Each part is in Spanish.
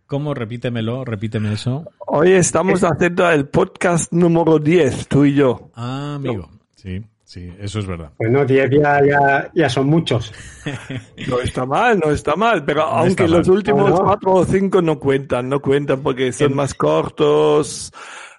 ¿Cómo? Repíteme eso. Hoy estamos haciendo el podcast número 10, tú y yo. Ah, amigo. Sí, eso es verdad. Bueno, 10 ya son muchos. No está mal, pero No aunque está los mal. últimos 4 o 5 no cuentan porque son más cortos,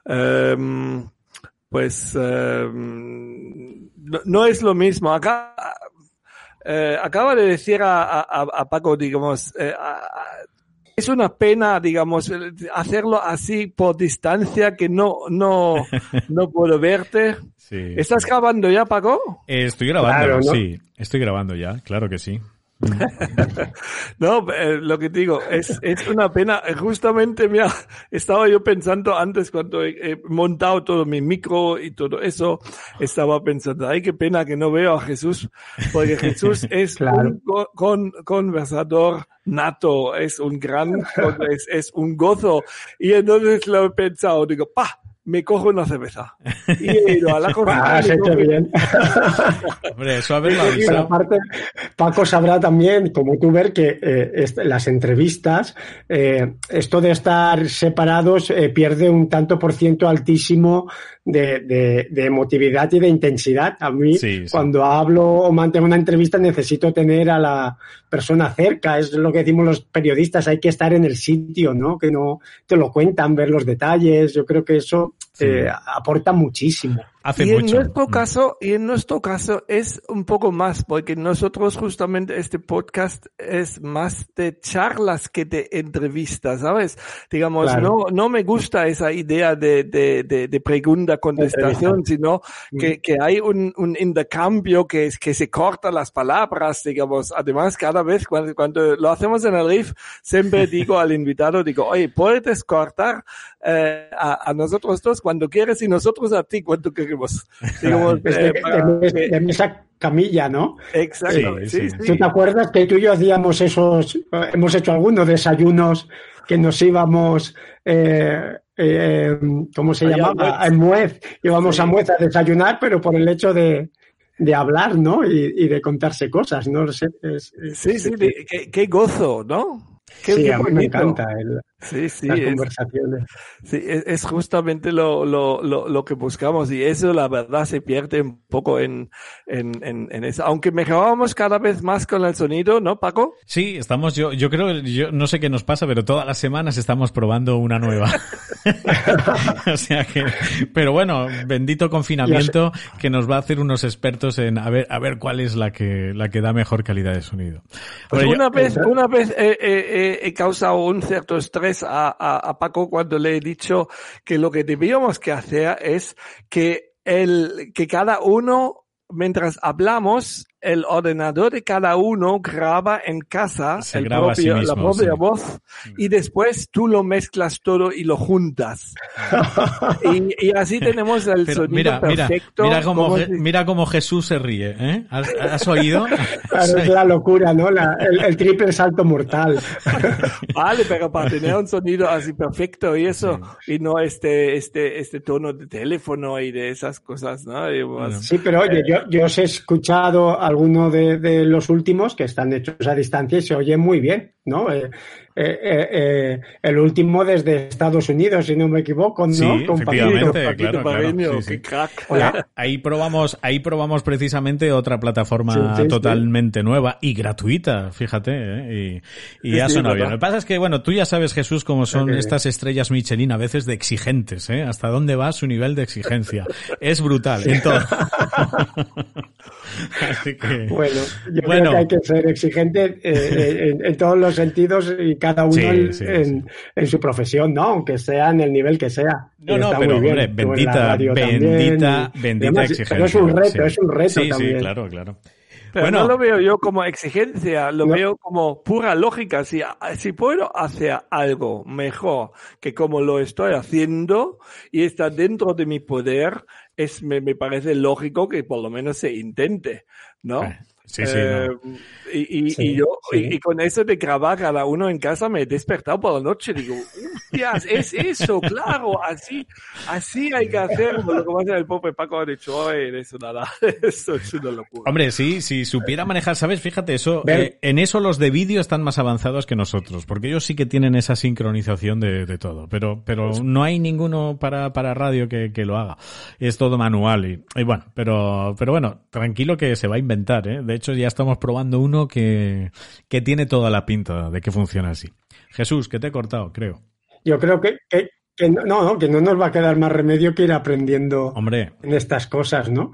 no es lo mismo. Acá acaba de decir a Paco, digamos, es una pena, digamos, hacerlo así por distancia que no puedo verte. Sí, ¿Estás grabando ya, Paco? Estoy grabando, Claro, ¿no? sí. Estoy grabando ya, claro que sí. No, lo que digo, es una pena. Justamente, mira, estaba yo pensando antes cuando he montado todo mi micro y todo eso, estaba pensando, ay, qué pena que no veo a Jesús, porque Jesús es Claro. un conversador nato, es un gran, es un gozo. Y entonces lo he pensado, digo, me cojo una cerveza. Y he ido a la cocina. Has hecho bien. Hombre, eso haberlo Pero avisado. aparte, Paco sabrá también, como tú, ver que las entrevistas, esto de estar separados pierde un tanto por ciento altísimo de emotividad y de intensidad. A mí, Sí. cuando hablo o mantengo una entrevista, necesito tener a la persona cerca. Es lo que decimos los periodistas, hay que estar en el sitio, ¿no? Que no te lo cuentan, ver los detalles. Yo creo que eso aporta muchísimo. Hace Y mucho. en nuestro caso es un poco más, porque nosotros justamente este podcast es más de charlas que de entrevistas, ¿sabes? Digamos, Claro. no me gusta esa idea de pregunta-contestación, sino que hay un intercambio que se corta las palabras, digamos. Además, cada vez cuando lo hacemos en el Riff, siempre digo al invitado, oye, ¿puedes cortar a nosotros dos cuando quieres y nosotros a ti cuando queremos? Digamos, De mesa camilla, ¿no? Exacto, sí. ¿Tú te acuerdas que tú y yo hacíamos hemos hecho algunos desayunos que nos íbamos, ¿cómo se llamaba? A Muez, íbamos a Muez a desayunar, pero por el hecho de hablar, ¿no? Y de contarse cosas, ¿no? No sé, qué gozo, ¿no? Sí, a mí me encanta las conversaciones. Sí, es justamente lo que buscamos y eso la verdad se pierde un poco en eso. Aunque mejorábamos cada vez más con el sonido, ¿no, Paco? Sí, estamos, yo creo, yo no sé qué nos pasa, pero todas las semanas estamos probando una nueva. O sea que, pero bueno, bendito confinamiento que nos va a hacer unos expertos en a ver cuál es la que da mejor calidad de sonido. Pues una vez he causado un cierto estrés a Paco cuando le he dicho que lo que debíamos que hacer es que cada uno, mientras hablamos, el ordenador de cada uno graba en casa la propia voz y después tú lo mezclas todo y lo juntas. y así tenemos el sonido perfecto. Mira cómo Jesús se ríe, ¿eh? ¿Has oído? Claro, es la locura, ¿no? El triple salto mortal. Vale, pero para tener un sonido así perfecto y eso, y no este tono de teléfono y de esas cosas, ¿no? Sí, pero oye, yo os he escuchado alguno de los últimos que están hechos a distancia y se oye muy bien, ¿no? El último desde Estados Unidos, si no me equivoco, ¿no? Sí, efectivamente, claro. Sí. Qué crack. Ahí probamos precisamente otra plataforma totalmente nueva y gratuita, fíjate, ¿eh? Y ya suena bien. Lo que pasa es que, bueno, tú ya sabes, Jesús, cómo son estas estrellas Michelin a veces de exigentes, ¿eh? Hasta dónde va su nivel de exigencia. Es brutal en todo. Así que, bueno, yo creo que hay que ser exigente en todos los sentidos y cada uno en su profesión, ¿no? Aunque sea en el nivel que sea. No, pero hombre, bendita exigencia. Pero es un reto también. Sí, claro. Pero no lo veo yo como exigencia, lo veo como pura lógica. Si puedo hacer algo mejor que como lo estoy haciendo y está dentro de mi poder, me parece lógico que por lo menos se intente, ¿no? Sí, no. Y con eso de grabar cada uno en casa me he despertado por la noche. Digo, hostias, es eso, claro, así hay que hacerlo. Lo que pasa es que el pobre Paco ha dicho, eso nada, eso es una locura. Hombre, sí, si supiera manejar, ¿sabes? Fíjate, eso, en eso los de vídeo están más avanzados que nosotros, porque ellos sí que tienen esa sincronización de todo, pero no hay ninguno para radio que lo haga. Es todo manual y bueno, pero bueno, tranquilo que se va a inventar, ¿eh? De hecho, ya estamos probando uno que tiene toda la pinta de que funciona así. Jesús, que te he cortado, creo. Yo creo que no nos va a quedar más remedio que ir aprendiendo. Hombre. En estas cosas, ¿no?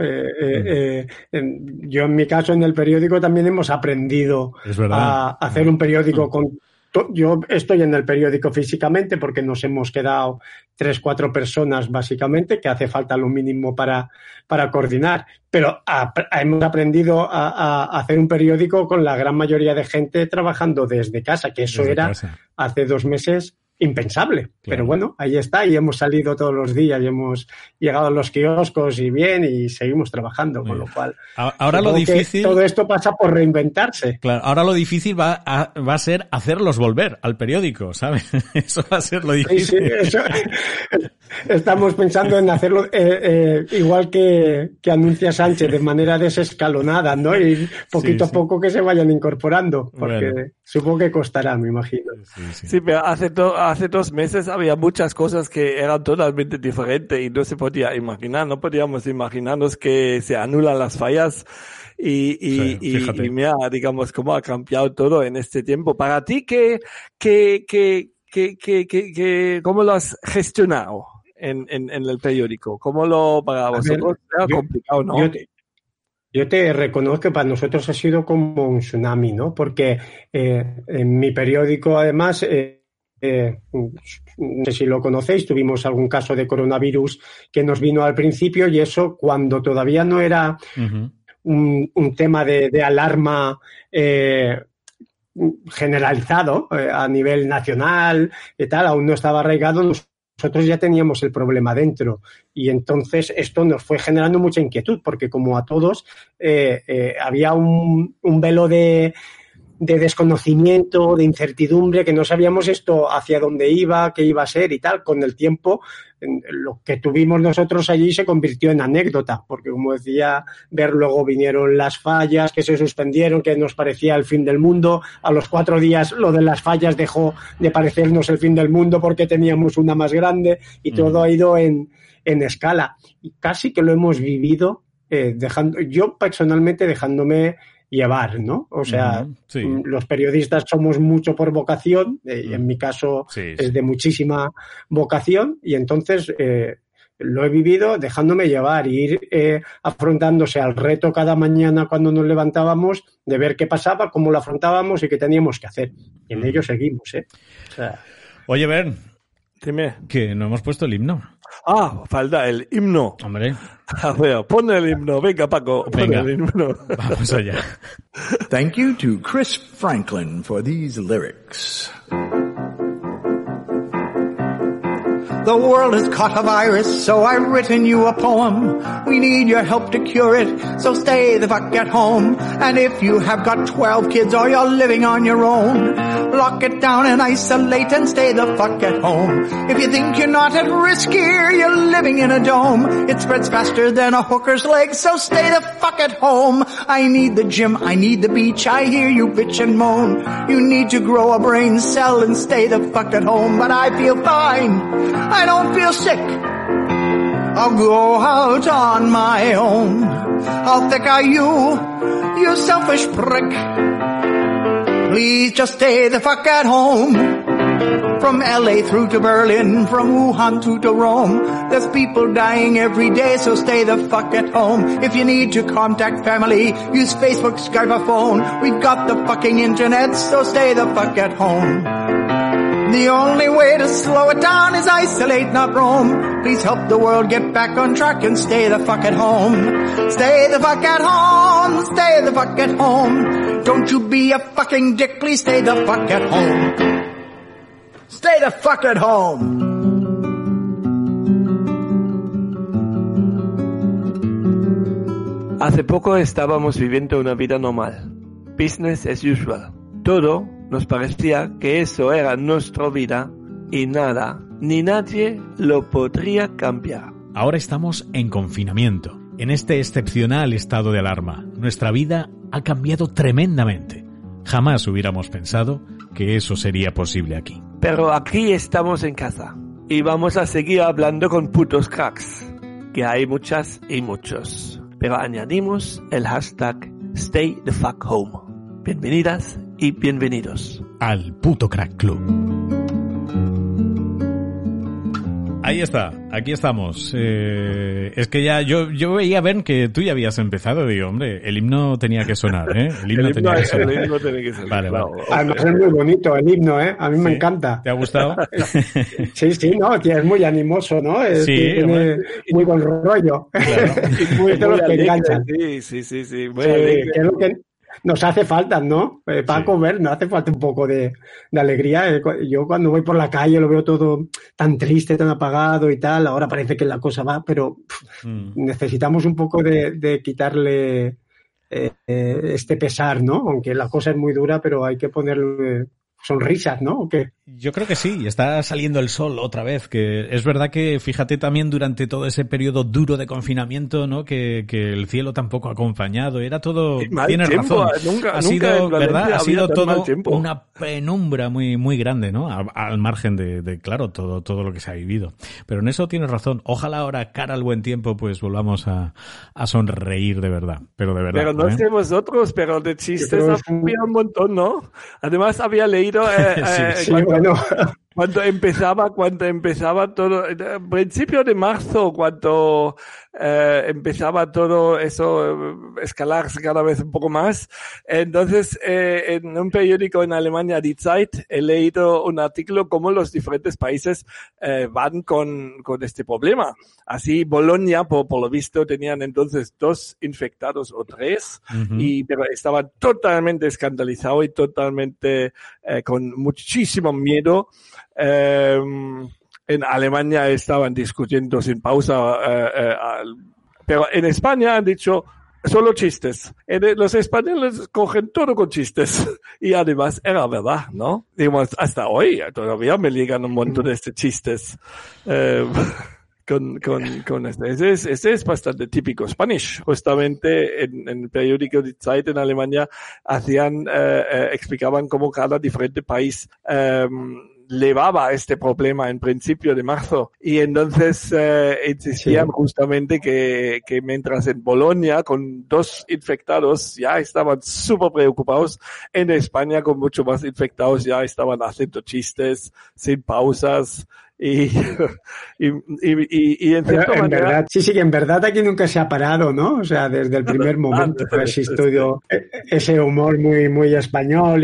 Yo en mi caso en el periódico también hemos aprendido a hacer un periódico con... Yo estoy en el periódico físicamente porque nos hemos quedado 3-4 personas básicamente, que hace falta lo mínimo para coordinar, pero hemos aprendido a hacer un periódico con la gran mayoría de gente trabajando desde casa, que eso era hace 2 meses impensable. Claro. Pero bueno, ahí está y hemos salido todos los días y hemos llegado a los kioscos y bien y seguimos trabajando, con lo cual ahora lo difícil, todo esto pasa por reinventarse. Claro, ahora lo difícil va a ser hacerlos volver al periódico, ¿sabes? Eso va a ser lo difícil. Sí, eso, estamos pensando en hacerlo igual que anuncia Sánchez, de manera desescalonada, ¿no? Y poquito a poco que se vayan incorporando, porque supongo que costará, me imagino. Sí, pero hace 2 meses había muchas cosas que eran totalmente diferentes y no se podía imaginar, no podíamos imaginarnos que se anulan las fallas y mira, digamos, cómo ha cambiado todo en este tiempo. Para ti, ¿cómo lo has gestionado en el periódico? Para vosotros era complicado, ¿no? Yo te reconozco que para nosotros ha sido como un tsunami, ¿no? Porque en mi periódico, además, no sé si lo conocéis, tuvimos algún caso de coronavirus que nos vino al principio y eso cuando todavía no era un tema de alarma generalizado a nivel nacional y tal, aún no estaba arraigado, nosotros ya teníamos el problema dentro y entonces esto nos fue generando mucha inquietud porque como a todos había un velo de desconocimiento, de incertidumbre, que no sabíamos esto hacia dónde iba, qué iba a ser y tal. Con el tiempo, lo que tuvimos nosotros allí se convirtió en anécdota, porque como decía Ver, luego vinieron las fallas que se suspendieron, que nos parecía el fin del mundo. A los 4 días lo de las fallas dejó de parecernos el fin del mundo porque teníamos una más grande y todo ha ido en escala. Y casi que lo hemos vivido yo personalmente dejándome llevar, ¿no? O sea, los periodistas somos mucho por vocación, en mi caso es de muchísima vocación y entonces lo he vivido dejándome llevar y ir afrontándose al reto cada mañana cuando nos levantábamos de ver qué pasaba, cómo lo afrontábamos y qué teníamos que hacer. Y en ello seguimos, O sea, oye, Bern, dime. Que no hemos puesto el himno. Falta el himno. Hombre. A ver, pon el himno. Venga, Paco, pon el himno. Vamos allá. Thank you to Chris Franklin for these lyrics. The world has caught a virus, so I've written you a poem. We need your help to cure it, so stay the fuck at home. And if you have got 12 kids or you're living on your own, lock it down and isolate and stay the fuck at home. If you think you're not at risk here, you're living in a dome. It spreads faster than a hooker's leg, so stay the fuck at home. I need the gym, I need the beach, I hear you bitch and moan. You need to grow a brain cell and stay the fuck at home. But I feel fine, I don't feel sick. I'll go out on my own. How thick are you, you selfish prick? Please just stay the fuck at home. From LA through to Berlin, from Wuhan to Rome, there's people dying every day, so stay the fuck at home. If you need to contact family, use Facebook, Skype or phone. We've got the fucking internet, so stay the fuck at home. The only way to slow it down is isolate, not roam. Please help the world get back on track and stay the fuck at home. Stay the fuck at home, stay the fuck at home. Don't you be a fucking dick, please stay the fuck at home. Stay the fuck at home. Hace poco estábamos viviendo una vida normal. Business as usual. Todo nos parecía que eso era nuestra vida y nada, ni nadie lo podría cambiar. Ahora estamos en confinamiento, en este excepcional estado de alarma. Nuestra vida ha cambiado tremendamente. Jamás hubiéramos pensado que eso sería posible aquí. Pero aquí estamos en casa y vamos a seguir hablando con putos cracks, que hay muchas y muchos. Pero añadimos el hashtag Stay the Fuck Home. Bienvenidas y bienvenidos al Puto Crack Club. Ahí está, aquí estamos. Es que ya yo veía, Ben, que tú ya habías empezado. Digo, hombre, el himno tenía que sonar, ¿eh? El himno tenía que sonar. Vale. Además es muy bonito el himno, ¿eh? A mí me encanta. ¿Te ha gustado? Sí, no, es muy animoso, ¿no? Tiene muy buen rollo. Claro. Muy es de los que enganchan. Sí. Que es lo que nos hace falta, ¿no? Para comer nos hace falta un poco de alegría. Yo cuando voy por la calle lo veo todo tan triste, tan apagado y tal. Ahora parece que la cosa va, pero necesitamos un poco de quitarle este pesar, ¿no? Aunque la cosa es muy dura, pero hay que ponerle sonrisas, ¿no? ¿O qué? Yo creo que sí, está saliendo el sol otra vez, que es verdad que, fíjate también durante todo ese periodo duro de confinamiento, ¿no? Que el cielo tampoco ha acompañado, era todo, tienes razón, ha sido, ¿verdad? Ha sido todo una penumbra muy, muy grande, ¿no? Al margen de claro, todo lo que se ha vivido. Pero en eso tienes razón, ojalá ahora, cara al buen tiempo, pues volvamos a sonreír de verdad, pero de verdad. Pero no sé vosotros, pero de chistes había un montón, ¿no? Además había leído cuando empezaba todo, principio de marzo, cuando empezaba todo eso escalarse cada vez un poco más. Entonces, en un periódico en Alemania, Die Zeit, he leído un artículo cómo los diferentes países van con este problema. Así, Bolonia, por lo visto, tenían entonces 2 infectados o 3, pero estaban totalmente escandalizados y totalmente con muchísimo miedo. En Alemania estaban discutiendo sin pausa, pero en España han dicho solo chistes. Los españoles cogen todo con chistes y además era verdad, ¿no? Digamos, hasta hoy todavía me llegan un montón de chistes con este. Este es bastante típico Spanish. Justamente en el periódico Die Zeit en Alemania explicaban cómo cada diferente país llevaba este problema en principio de marzo y entonces insistían justamente que mientras en Bolonia con 2 infectados ya estaban súper preocupados, en España con mucho más infectados ya estaban haciendo chistes sin pausas y en cierta manera, verdad, sí, que en verdad aquí nunca se ha parado, ¿no? O sea, desde el primer momento ha existido ese humor muy, muy español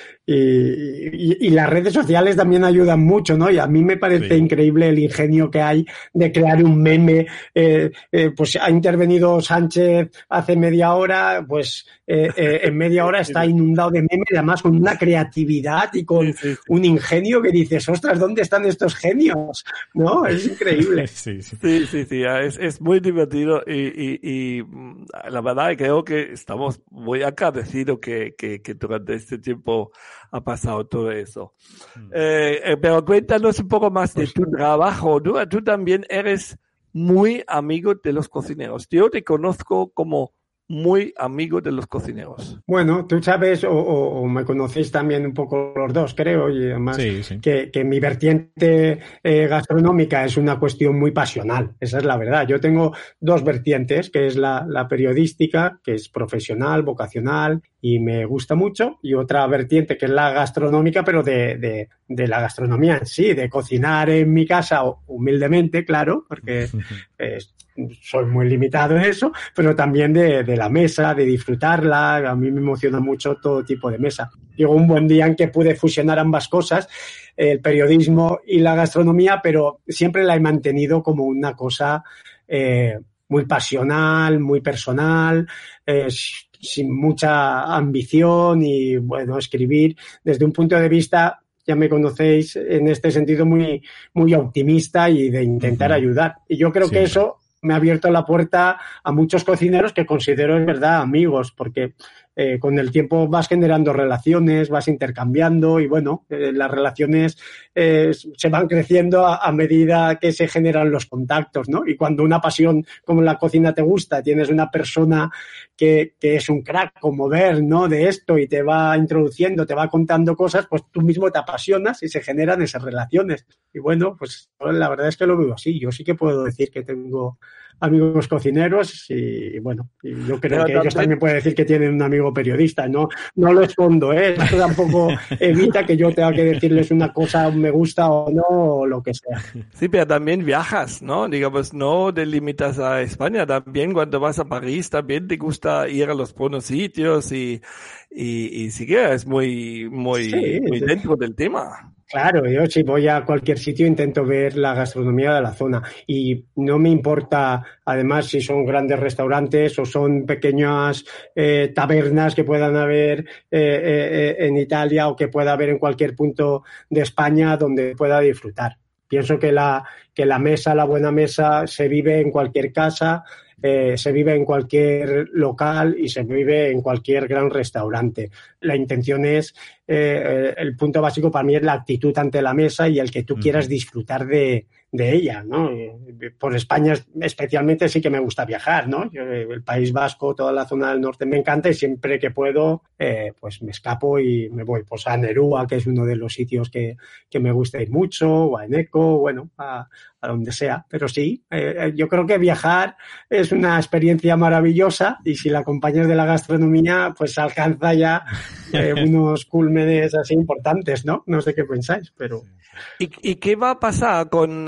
y las redes sociales también ayudan mucho, ¿no? Y a mí me parece increíble el ingenio que hay de crear un meme. Pues ha intervenido Sánchez hace media hora, pues en media hora está inundado de memes, además con una creatividad y con un ingenio que dices, ostras, ¿dónde están estos genios? ¿No? Es increíble. Sí, es muy divertido y la verdad creo que estamos muy agradecidos que durante este tiempo ha pasado todo eso. Pero cuéntanos un poco más de tu trabajo. Tú también eres muy amigo de los cocineros. Yo te conozco como muy amigo de los cocineros. Bueno, tú sabes, o me conocéis también un poco los dos, creo, y además que mi vertiente gastronómica es una cuestión muy pasional, esa es la verdad. Yo tengo 2 vertientes, que es la periodística, que es profesional, vocacional, y me gusta mucho, y otra vertiente que es la gastronómica, pero de la gastronomía en sí, de cocinar en mi casa, humildemente, claro, porque soy muy limitado en eso, pero también de la mesa, de disfrutarla. A mí me emociona mucho todo tipo de mesa. Llegó un buen día en que pude fusionar ambas cosas, el periodismo y la gastronomía, pero siempre la he mantenido como una cosa muy pasional, muy personal, sin mucha ambición y, bueno, escribir desde un punto de vista, ya me conocéis, en este sentido muy, muy optimista y de intentar ayudar. Y yo creo que eso me ha abierto la puerta a muchos cocineros que considero, en verdad, amigos, porque con el tiempo vas generando relaciones, vas intercambiando y bueno, las relaciones se van creciendo a medida que se generan los contactos, ¿no? Y cuando una pasión como la cocina te gusta, tienes una persona que es un crack como ver, ¿no? De esto y te va introduciendo, te va contando cosas, pues tú mismo te apasionas y se generan esas relaciones. Y bueno, pues la verdad es que lo veo así. Yo sí que puedo decir que tengo amigos cocineros y bueno, y yo creo que ellos también pueden decir que tienen un amigo periodista, no lo escondo, esto tampoco evita que yo tenga que decirles una cosa me gusta o no, o lo que sea. Sí, pero también viajas, ¿no? Digamos, no te limitas a España, también cuando vas a París también te gusta ir a los buenos sitios y sí que es muy dentro del tema. Claro, yo si voy a cualquier sitio intento ver la gastronomía de la zona y no me importa, además, si son grandes restaurantes o son pequeñas tabernas que puedan haber en Italia o que pueda haber en cualquier punto de España donde pueda disfrutar. Pienso que la mesa, la buena mesa, se vive en cualquier casa, se vive en cualquier local y se vive en cualquier gran restaurante. La intención es, el punto básico para mí es la actitud ante la mesa y el que tú quieras disfrutar de ella, ¿no? Por España especialmente sí que me gusta viajar, ¿no? El País Vasco, toda la zona del norte me encanta y siempre que puedo, pues me escapo y me voy pues a Nerúa, que es uno de los sitios que me gusta ir mucho, o a Eneco, bueno, a donde sea. Pero sí, yo creo que viajar es una experiencia maravillosa y si la acompañas de la gastronomía, pues alcanza ya unos cúlmenes así importantes, ¿no? No sé qué pensáis, pero... ¿Y qué va a pasar con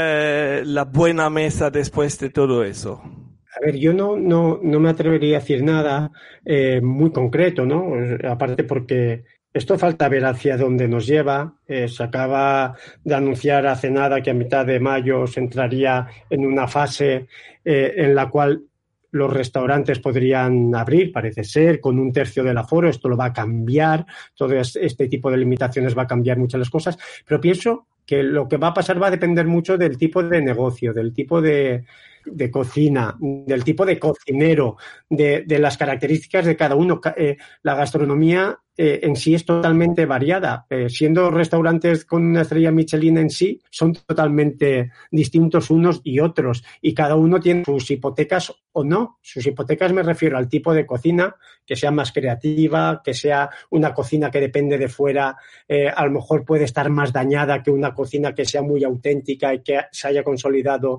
la buena mesa después de todo eso? A ver, yo no me atrevería a decir nada muy concreto, ¿no? Aparte porque esto falta ver hacia dónde nos lleva. Se acaba de anunciar hace nada que a mitad de mayo se entraría en una fase en la cual los restaurantes podrían abrir, parece ser, con 1/3 del aforo. Esto lo va a cambiar. Todo este tipo de limitaciones va a cambiar muchas las cosas. Pero pienso que lo que va a pasar va a depender mucho del tipo de negocio, del tipo de cocina, del tipo de cocinero, de las características de cada uno. La gastronomía en sí es totalmente variada. Siendo restaurantes con una estrella Michelin en sí, son totalmente distintos unos y otros. Y cada uno tiene sus hipotecas o no. Sus hipotecas me refiero al tipo de cocina, que sea más creativa, que sea una cocina que depende de fuera, a lo mejor puede estar más dañada que una cocina que sea muy auténtica y que se haya consolidado,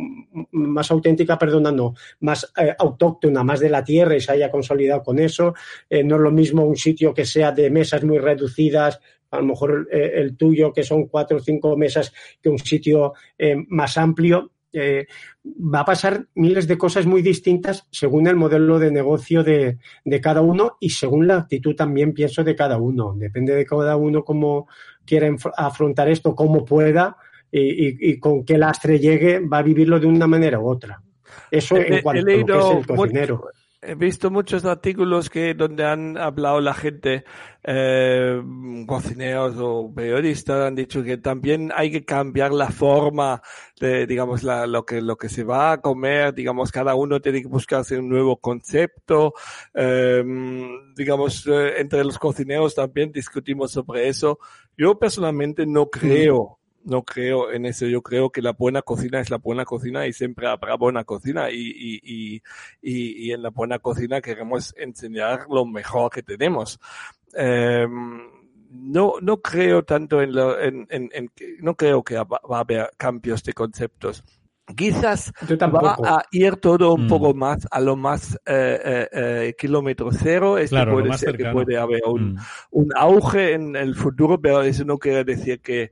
más auténtica, más autóctona, más de la tierra y se haya consolidado con eso. No es lo mismo un sitio que sea de mesas muy reducidas, a lo mejor el tuyo que son 4 o 5 mesas, que un sitio más amplio. Va a pasar miles de cosas muy distintas según el modelo de negocio de cada uno y según la actitud también, pienso, de cada uno. Depende de cada uno cómo quiera afrontar esto, cómo pueda y con qué lastre llegue, va a vivirlo de una manera u otra. Eso en cuanto a lo que es el cocinero. He visto muchos artículos donde han hablado la gente, cocineros o periodistas, han dicho que también hay que cambiar la forma de, digamos, lo que se va a comer, digamos, cada uno tiene que buscarse un nuevo concepto, digamos, entre los cocineros también discutimos sobre eso. Yo personalmente no creo en eso. Yo creo que la buena cocina es la buena cocina y siempre habrá buena cocina y en la buena cocina queremos enseñar lo mejor que tenemos. No creo tanto no creo que va a haber cambios de conceptos. Quizás va a ir todo un poco más a lo más kilómetro cero. Claro, puede ser que puede haber un auge en el futuro, pero eso no quiere decir que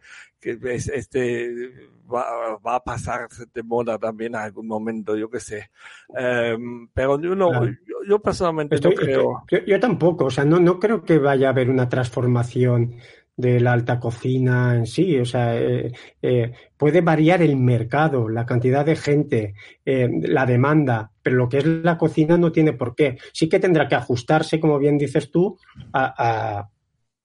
va a pasar de moda también en algún momento, yo qué sé. Pero yo personalmente no creo. Yo tampoco, o sea, no creo que vaya a haber una transformación de la alta cocina en sí. O sea, puede variar el mercado, la cantidad de gente, la demanda, pero lo que es la cocina no tiene por qué. Sí que tendrá que ajustarse, como bien dices tú, a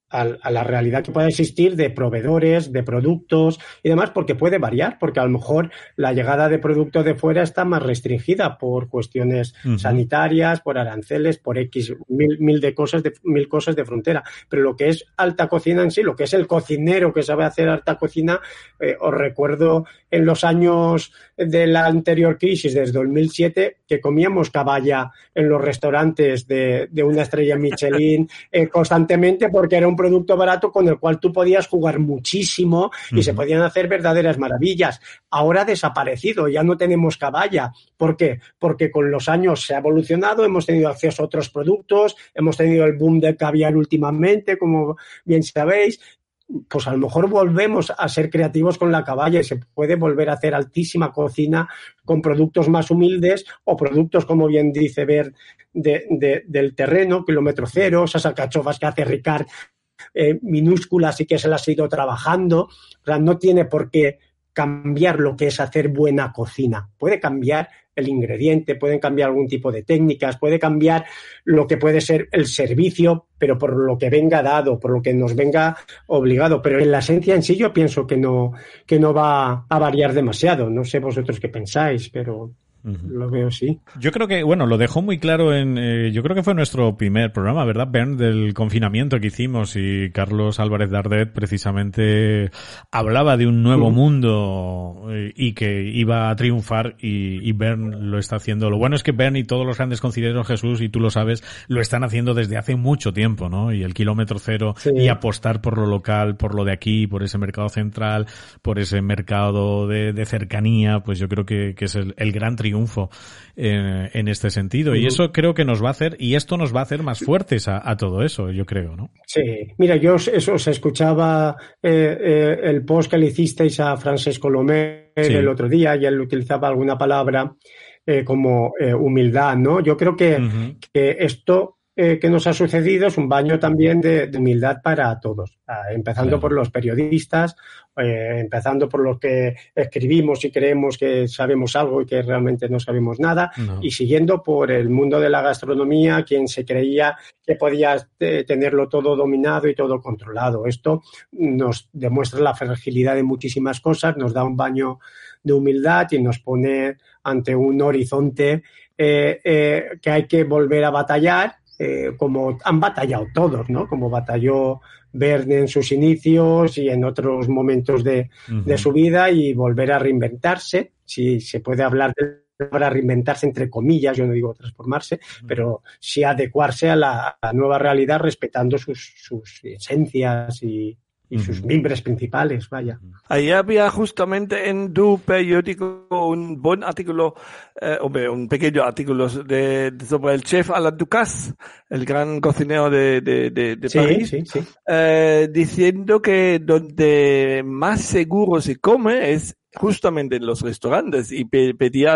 a la realidad que pueda existir de proveedores, de productos y demás, porque puede variar, porque a lo mejor la llegada de productos de fuera está más restringida por cuestiones sanitarias, por aranceles, por mil cosas de frontera. Pero lo que es alta cocina en sí, lo que es el cocinero que sabe hacer alta cocina, os recuerdo en los años de la anterior crisis, desde 2007, que comíamos caballa en los restaurantes de una estrella Michelin constantemente, porque era un producto barato con el cual tú podías jugar muchísimo y se podían hacer verdaderas maravillas. Ahora ha desaparecido, ya no tenemos caballa. ¿Por qué? Porque con los años se ha evolucionado, hemos tenido acceso a otros productos, hemos tenido el boom del caviar últimamente, como bien sabéis. Pues a lo mejor volvemos a ser creativos con la caballa y se puede volver a hacer altísima cocina con productos más humildes o productos, como bien dice Bert, del terreno, kilómetro cero, esas alcachofas que hace Ricard, minúsculas y que se las ha ido trabajando. O sea, no tiene por qué cambiar lo que es hacer buena cocina. Puede cambiar el ingrediente, pueden cambiar algún tipo de técnicas, puede cambiar lo que puede ser el servicio, pero por lo que venga dado, por lo que nos venga obligado. Pero en la esencia en sí yo pienso que no va a variar demasiado. No sé vosotros qué pensáis, pero lo veo así. Yo creo que, bueno, lo dejó muy claro yo creo que fue nuestro primer programa, ¿verdad, Bernd? Del confinamiento que hicimos, y Carlos Álvarez Dardet precisamente hablaba de un nuevo mundo y que iba a triunfar, y Bernd lo está haciendo. Lo bueno es que Bernd y todos los grandes cocineros, Jesús, y tú lo sabes, lo están haciendo desde hace mucho tiempo, ¿no? Y el kilómetro cero, y apostar por lo local, por lo de aquí, por ese mercado central, por ese mercado de cercanía, pues yo creo que es el gran triunfo en este sentido, y eso creo que nos va a hacer, y esto nos va a hacer más fuertes a todo eso, yo creo, ¿no? Sí, mira, yo os escuchaba el post que le hicisteis a Francesco Lomer el otro día, y él utilizaba alguna palabra como humildad, ¿no? Yo creo que esto que nos ha sucedido es un baño también de humildad para todos, empezando por los periodistas, empezando por los que escribimos y creemos que sabemos algo y que realmente no sabemos nada, y siguiendo por el mundo de la gastronomía, quien se creía que podía tenerlo todo dominado y todo controlado. Esto nos demuestra la fragilidad de muchísimas cosas, nos da un baño de humildad y nos pone ante un horizonte que hay que volver a batallar, como han batallado todos, ¿no? Como batalló Verne en sus inicios y en otros momentos de su vida, y volver a reinventarse, si se puede hablar para reinventarse entre comillas, yo no digo transformarse, pero sí adecuarse a la nueva realidad, respetando sus esencias y sus mimbres principales, vaya. Ahí había justamente en tu periódico un buen artículo, un pequeño artículo sobre el chef Alain Ducasse, el gran cocinero de París, diciendo que donde más seguro se come es justamente en los restaurantes, y pedía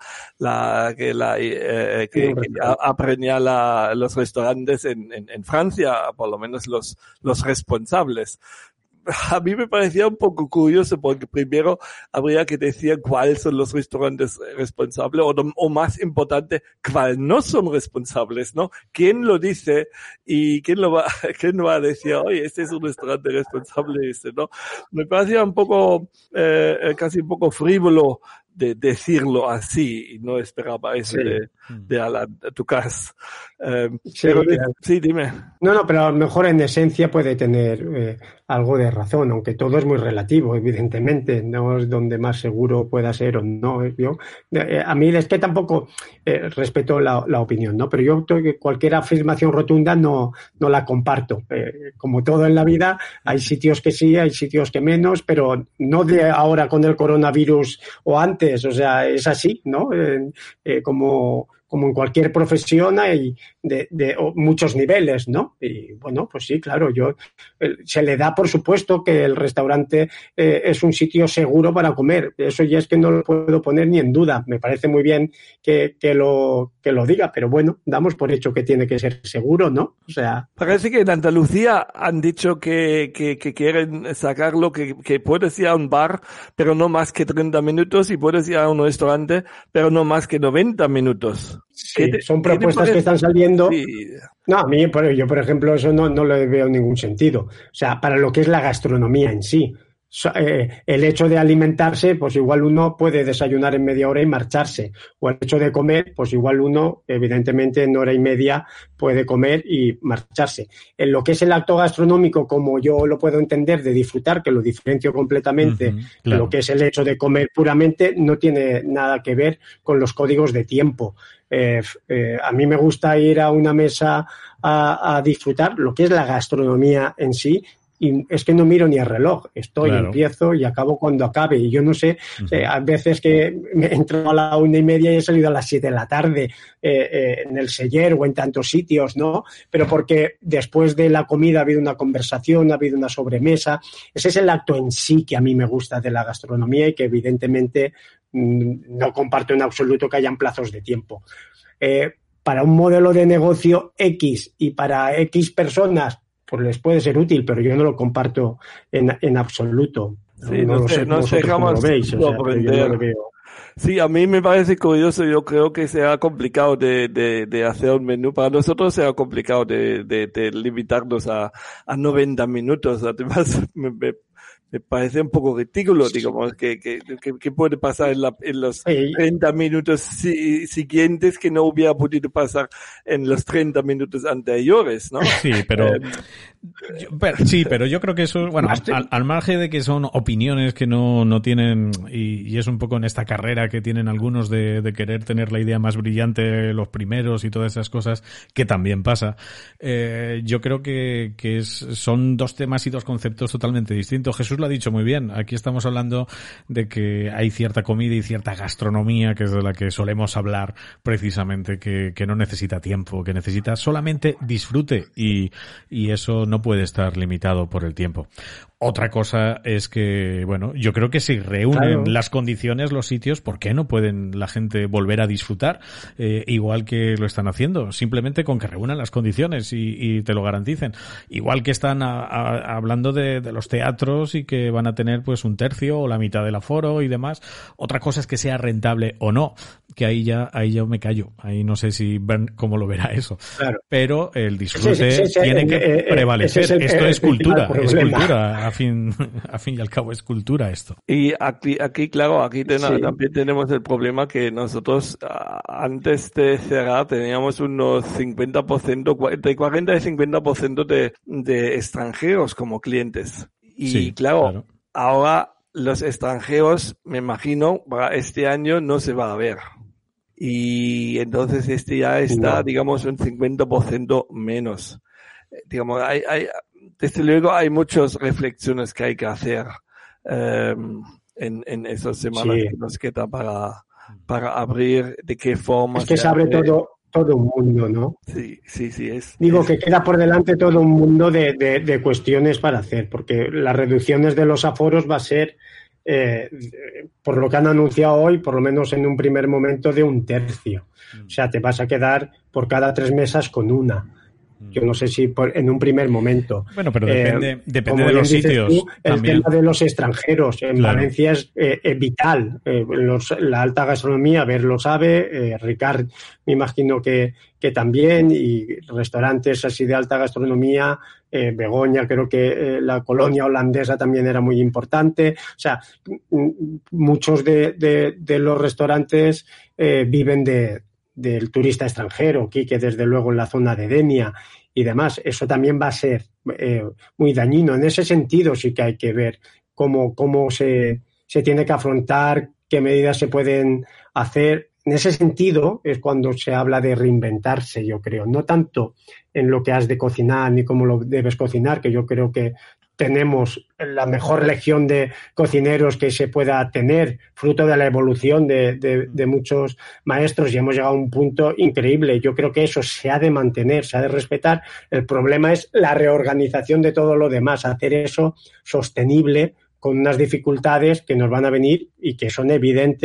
que aprendía los restaurantes en Francia, por lo menos los responsables. A mí me parecía un poco curioso, porque primero habría que decir cuáles son los restaurantes responsables, o más importante, cuáles no son responsables, ¿no? ¿Quién lo dice y quién va a decir, oye, este es un restaurante responsable, ¿no? Me parecía un poco, casi un poco frívolo de decirlo así, y no esperaba eso de Alain Ducasse. Sí, dime. No, pero a lo mejor en esencia puede tener algo de razón, aunque todo es muy relativo, evidentemente, no es donde más seguro pueda ser o no. A mí es que tampoco respeto la opinión, ¿no? Pero yo creo que cualquier afirmación rotunda no la comparto. Como todo en la vida, hay sitios que sí, hay sitios que menos, pero no de ahora con el coronavirus o antes, o sea, es así, ¿no? Como en cualquier profesión hay de muchos niveles, ¿no? Y bueno, pues sí, claro, se le da por supuesto que el restaurante es un sitio seguro para comer. Eso ya es que no lo puedo poner ni en duda. Me parece muy bien que lo diga, pero bueno, damos por hecho que tiene que ser seguro, ¿no? O sea, parece que en Andalucía han dicho que quieren sacarlo, que puedes ir a un bar, pero no más que 30 minutos, y puedes ir a un restaurante, pero no más que 90 minutos. Sí, son propuestas que están saliendo. Sí. No, a mí, yo, por ejemplo, eso no le veo ningún sentido. O sea, para lo que es la gastronomía en sí. El hecho de alimentarse, pues igual uno puede desayunar en media hora y marcharse. O el hecho de comer, pues igual uno, evidentemente, en hora y media puede comer y marcharse. En lo que es el acto gastronómico, como yo lo puedo entender, de disfrutar, que lo diferencio completamente, claro. Lo que es el hecho de comer puramente, no tiene nada que ver con los códigos de tiempo. A mí me gusta ir a una mesa a disfrutar lo que es la gastronomía en sí. Y es que no miro ni el reloj, claro. Empiezo y acabo cuando acabe. Y yo no sé, a veces que me entro a la 1:30 y he salido a las 7 de la tarde en el Seller o en tantos sitios, ¿no? Pero porque después de la comida ha habido una conversación, ha habido una sobremesa. Ese es el acto en sí que a mí me gusta de la gastronomía y que evidentemente no comparto en absoluto que hayan plazos de tiempo. Para un modelo de negocio X y para X personas, pues les puede ser útil, pero yo no lo comparto en absoluto. Sí, no sé cómo lo veis. O sea, yo no lo veo. Sí, a mí me parece curioso. Yo creo que sea complicado de hacer un menú. Para nosotros sea complicado de limitarnos a 90 minutos. Además, me parece un poco ridículo, digamos, que puede pasar en los 30 minutos siguientes que no hubiera podido pasar en los 30 minutos anteriores, ¿no? Sí, pero yo creo que eso, bueno, al margen de que son opiniones que no tienen, y es un poco en esta carrera que tienen algunos de querer tener la idea más brillante los primeros y todas esas cosas, que también pasa, yo creo que son dos temas y dos conceptos totalmente distintos. Jesús lo ha dicho muy bien. Aquí estamos hablando de que hay cierta comida y cierta gastronomía, que es de la que solemos hablar precisamente, que no necesita tiempo, que necesita solamente disfrute, y eso no puede estar limitado por el tiempo. Otra cosa es que, bueno, yo creo que si reúnen las condiciones, los sitios, ¿por qué no pueden la gente volver a disfrutar? Igual que lo están haciendo, simplemente con que reúnan las condiciones y te lo garanticen. Igual que están hablando de los teatros y que van a tener pues un tercio o la mitad del aforo y demás. Otra cosa es que sea rentable o no, que ahí ya me callo. Ahí no sé si cómo lo verá eso. Claro. Pero el disfrute tiene que prevalecer. Esto es cultura, a fin y al cabo es cultura esto. Y aquí claro, también tenemos el problema que nosotros antes de cerrar teníamos unos 50%, entre 40 y 50% de extranjeros como clientes. Y claro, ahora los extranjeros, me imagino, para este año no se va a ver. Y entonces ya está, digamos, un 50% menos. Digamos, desde luego hay muchas reflexiones que hay que hacer en esas semanas que nos queda para abrir, de qué forma. Es que se abre todo un mundo, ¿no? Sí. Digo que queda por delante todo un mundo de cuestiones para hacer, porque las reducciones de los aforos va a ser, por lo que han anunciado hoy, por lo menos en un primer momento, de 1/3. O sea, te vas a quedar por cada 3 mesas con una. Yo no sé si en un primer momento. Bueno, pero depende de los sitios. Tú, el tema de los extranjeros en Valencia es vital. La alta gastronomía, Ver lo sabe, Ricard me imagino que también, y restaurantes así de alta gastronomía, Begoña, creo que la colonia holandesa también era muy importante. O sea, muchos de los restaurantes viven del turista extranjero, Quique, desde luego en la zona de Denia y demás. Eso también va a ser muy dañino. En ese sentido sí que hay que ver cómo se tiene que afrontar, qué medidas se pueden hacer. En ese sentido es cuando se habla de reinventarse, yo creo. No tanto en lo que has de cocinar ni cómo lo debes cocinar, que yo creo que tenemos la mejor legión de cocineros que se pueda tener, fruto de la evolución de muchos maestros, y hemos llegado a un punto increíble. Yo creo que eso se ha de mantener, se ha de respetar. El problema es la reorganización de todo lo demás, hacer eso sostenible, con unas dificultades que nos van a venir y que son evidentes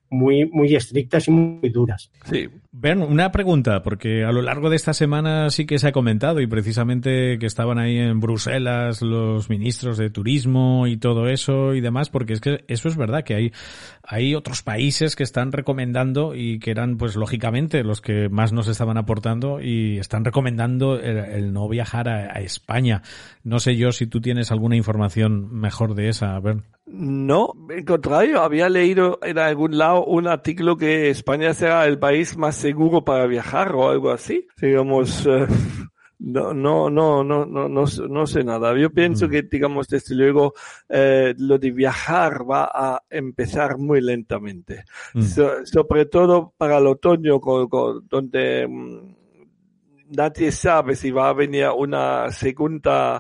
muy, muy estrictas y muy duras. Sí. Bern, una pregunta, porque a lo largo de esta semana sí que se ha comentado y precisamente que estaban ahí en Bruselas los ministros de turismo y todo eso y demás, porque es que eso es verdad, que hay otros países que están recomendando y que eran pues lógicamente los que más nos estaban aportando y están recomendando el no viajar a España. No sé yo si tú tienes alguna información mejor de esa, Bern. No, al contrario, había leído en algún lado un artículo que España será el país más seguro para viajar o algo así. Digamos, no sé nada. Yo pienso que, digamos, desde luego, lo de viajar va a empezar muy lentamente. Sobre todo para el otoño, donde nadie sabe si va a venir una segunda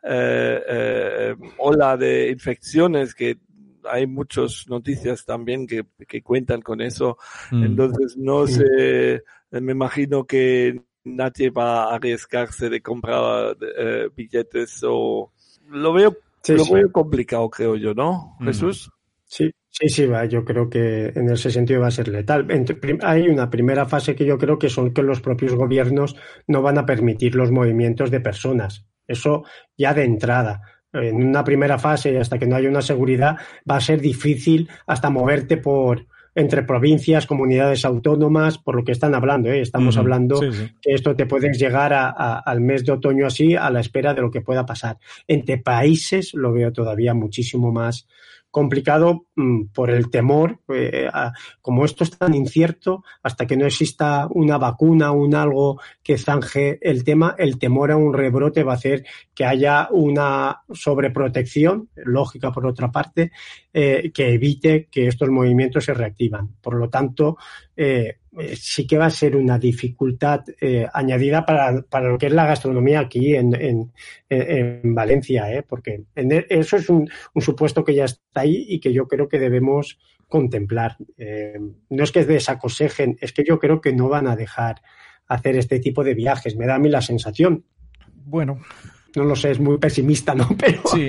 ola de infecciones, que hay muchas noticias también que cuentan con eso. Entonces no sé, me imagino que nadie va a arriesgarse de comprar billetes, o lo veo complicado, creo yo, ¿no, Jesús? Sí, yo creo que en ese sentido va a ser letal. Hay una primera fase que yo creo que son que los propios gobiernos no van a permitir los movimientos de personas. Eso ya de entrada. En una primera fase, hasta que no haya una seguridad, va a ser difícil hasta moverte entre provincias, comunidades autónomas, por lo que están hablando, ¿eh? Estamos hablando que esto te puedes llegar al mes de otoño así, a la espera de lo que pueda pasar. Entre países lo veo todavía muchísimo más complicado por el temor, como esto es tan incierto, hasta que no exista una vacuna, algo que zanje el tema, el temor a un rebrote va a hacer que haya una sobreprotección, lógica por otra parte, que evite que estos movimientos se reactivan. Por lo tanto, sí que va a ser una dificultad añadida para lo que es la gastronomía aquí en Valencia, porque eso es un supuesto que ya está ahí y que yo creo que debemos contemplar. No es que desaconsejen, es que yo creo que no van a dejar hacer este tipo de viajes. Me da a mí la sensación. Bueno, no lo sé, es muy pesimista, ¿no? Pero sí.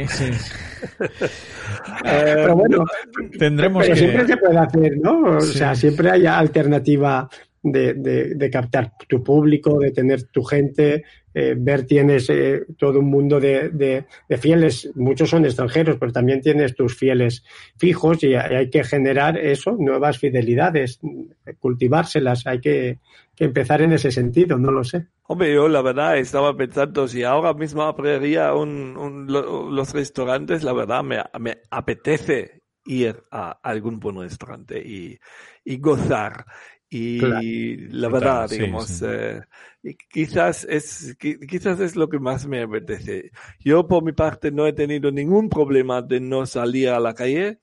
Pero bueno, pero siempre se puede hacer, ¿no? O sea, siempre hay alternativa de captar tu público, de tener tu gente, tienes todo un mundo de fieles, muchos son extranjeros, pero también tienes tus fieles fijos y hay que generar eso, nuevas fidelidades, cultivárselas, hay que empezar en ese sentido, no lo sé. Hombre, yo la verdad estaba pensando, si ahora mismo abriría los restaurantes, la verdad me apetece ir a algún buen restaurante y gozar. Y claro, la verdad, digamos, quizás es lo que más me apetece. Yo, por mi parte, no he tenido ningún problema de no salir a la calle.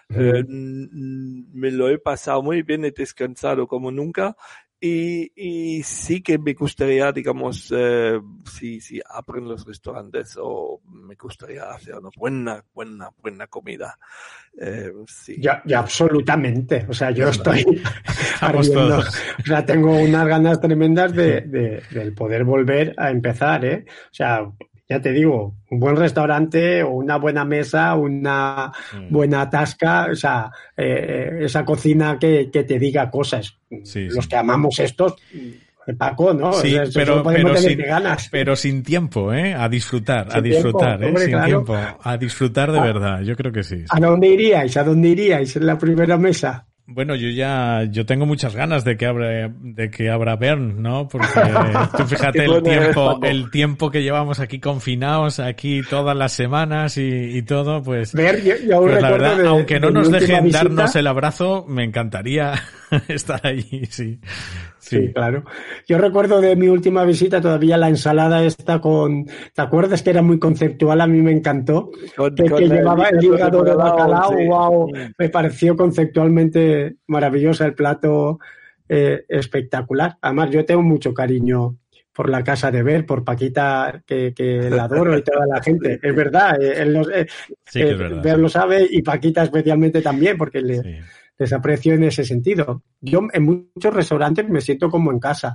Me lo he pasado muy bien, he descansado como nunca. Y sí que me gustaría, digamos, si abren los restaurantes, o me gustaría hacer una buena comida. Sí. Ya absolutamente. O sea, yo estoy ardiendo. O sea, tengo unas ganas tremendas del poder volver a empezar, ¿eh? O sea, ya te digo, un buen restaurante o una buena mesa, una buena tasca, o sea, esa cocina que te diga cosas. Los que amamos estos, Paco, ¿no? Sí, o sea, pero sin tiempo, a disfrutar, sin tiempo, a disfrutar de verdad, yo creo que sí. ¿A dónde iríais en la primera mesa? Bueno, yo tengo muchas ganas de que abra Bern, ¿no? Porque tú fíjate el tiempo que llevamos aquí confinados, aquí todas las semanas y todo, pues, yo pues la verdad, aunque no nos dejen darnos el abrazo, me encantaría estar allí, sí. Sí, claro. Yo recuerdo de mi última visita todavía la ensalada esta ¿te acuerdas que era muy conceptual? A mí me encantó. Que llevaba el hígado de bacalao, sí. Wow, me pareció conceptualmente maravillosa el plato, espectacular. Además, yo tengo mucho cariño por la casa de Ver, por Paquita, que la adoro, y toda la gente. Es verdad, sí, que es verdad, Ver lo sabe, y Paquita especialmente también, porque les aprecio en ese sentido. Yo en muchos restaurantes me siento como en casa.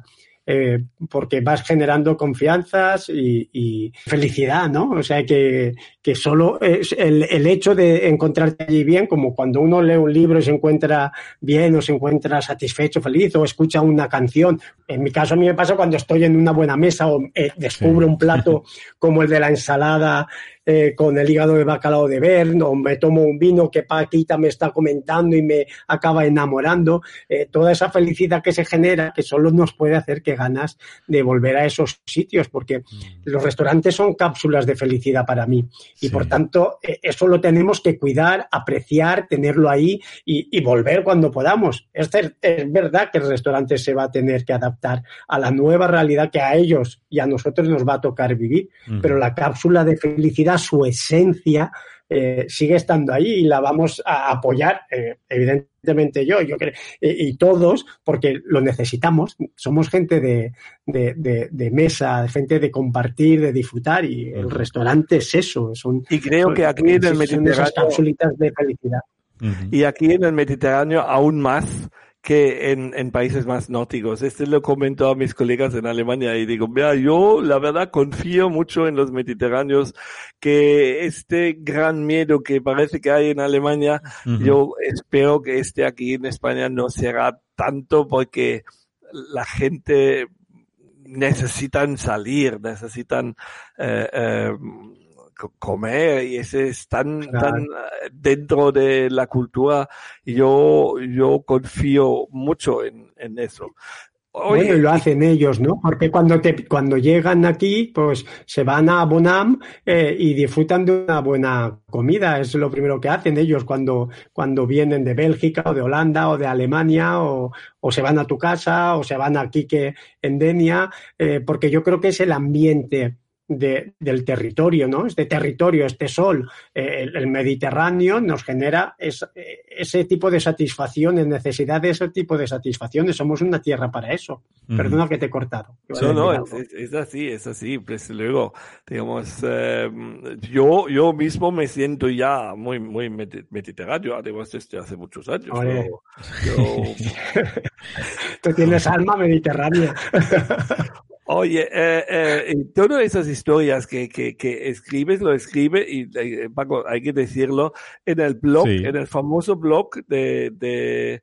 porque vas generando confianzas y felicidad, ¿no? O sea que solo es el hecho de encontrarte allí bien, como cuando uno lee un libro y se encuentra bien o se encuentra satisfecho, feliz, o escucha una canción. En mi caso, a mí me pasa cuando estoy en una buena mesa o descubro un plato como el de la ensalada con el hígado de bacalao de Bern, o me tomo un vino que Paquita me está comentando y me acaba enamorando. Toda esa felicidad que se genera, que solo nos puede hacer que ganas de volver a esos sitios, porque los restaurantes son cápsulas de felicidad para mí. Y por tanto, eso lo tenemos que cuidar, apreciar, tenerlo ahí y volver cuando podamos. Es verdad que el restaurante se va a tener que adaptar a la nueva realidad que a ellos y a nosotros nos va a tocar vivir, pero la cápsula de felicidad, su esencia, sigue estando ahí y la vamos a apoyar, evidentemente yo creo, y todos, porque lo necesitamos. Somos gente de mesa, gente de compartir, de disfrutar, y el restaurante es eso. Y creo que aquí en el Mediterráneo, esas cápsulitas de felicidad. Y aquí en el Mediterráneo aún más que en países más nórdicos. Lo comento a mis colegas en Alemania y digo, mira, yo la verdad confío mucho en los mediterráneos, que este gran miedo que parece que hay en Alemania, yo espero que aquí en España no será tanto, porque la gente necesitan salir, necesitan comer, y ese es tan dentro de la cultura, y yo confío mucho en eso. Oye, bueno, y lo hacen ellos, ¿no? Porque cuando llegan aquí, pues se van a Bonam y disfrutan de una buena comida. Es lo primero que hacen ellos cuando vienen de Bélgica o de Holanda o de Alemania, o se van a tu casa o se van aquí en Denia, porque yo creo que es el ambiente del territorio, ¿no? Este territorio, este sol, el Mediterráneo nos genera ese tipo de satisfacciones, necesidad de ese tipo de satisfacciones. Somos una tierra para eso. Perdona que te he cortado. No, es así. Pues luego, digamos, yo mismo me siento ya muy, muy mediterráneo, además desde hace muchos años. Tú tienes alma mediterránea. Oye, todas esas historias que escribes, lo escribe, y Paco, hay que decirlo, en el blog, en el famoso blog de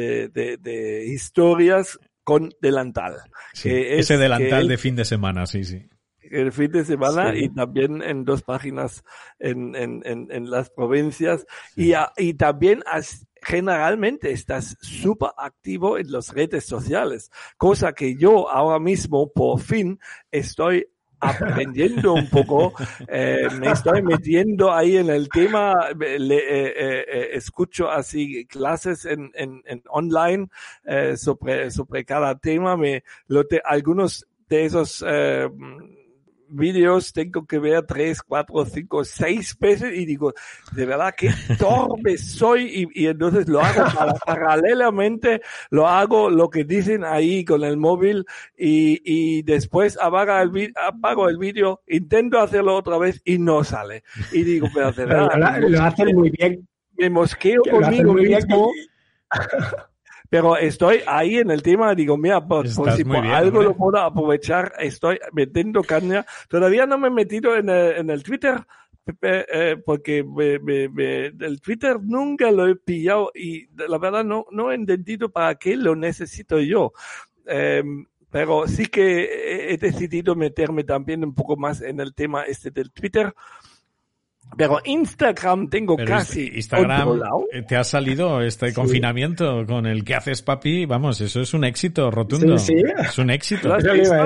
historias con delantal. Sí, ese delantal de fin de semana, sí. El fin de semana, y también en 2 páginas en las provincias, y también generalmente estás súper activo en las redes sociales, cosa que yo ahora mismo por fin estoy aprendiendo un poco, me estoy metiendo ahí en el tema, escucho así clases en online sobre cada tema, algunos de esos vídeos tengo que ver 3, 4, 5, 6 veces, y digo, de verdad que torpe soy, y entonces lo hago paralelamente, lo hago lo que dicen ahí con el móvil, y después apago el vídeo, intento hacerlo otra vez y no sale, y digo, pero de verdad, lo hacen muy bien, me mosqueo conmigo mismo. Pero estoy ahí en el tema, digo, mira, por si por algo lo puedo aprovechar, estoy metiendo caña. Todavía no me he metido en el Twitter, porque el Twitter nunca lo he pillado, y la verdad no he entendido para qué lo necesito yo. Pero sí que he decidido meterme también un poco más en el tema del Twitter. Pero Instagram tengo casi Instagram controlado. Te ha salido este confinamiento con el ¿qué haces, papi? Vamos, eso es un éxito rotundo. Sí. Es un éxito. ¿Lo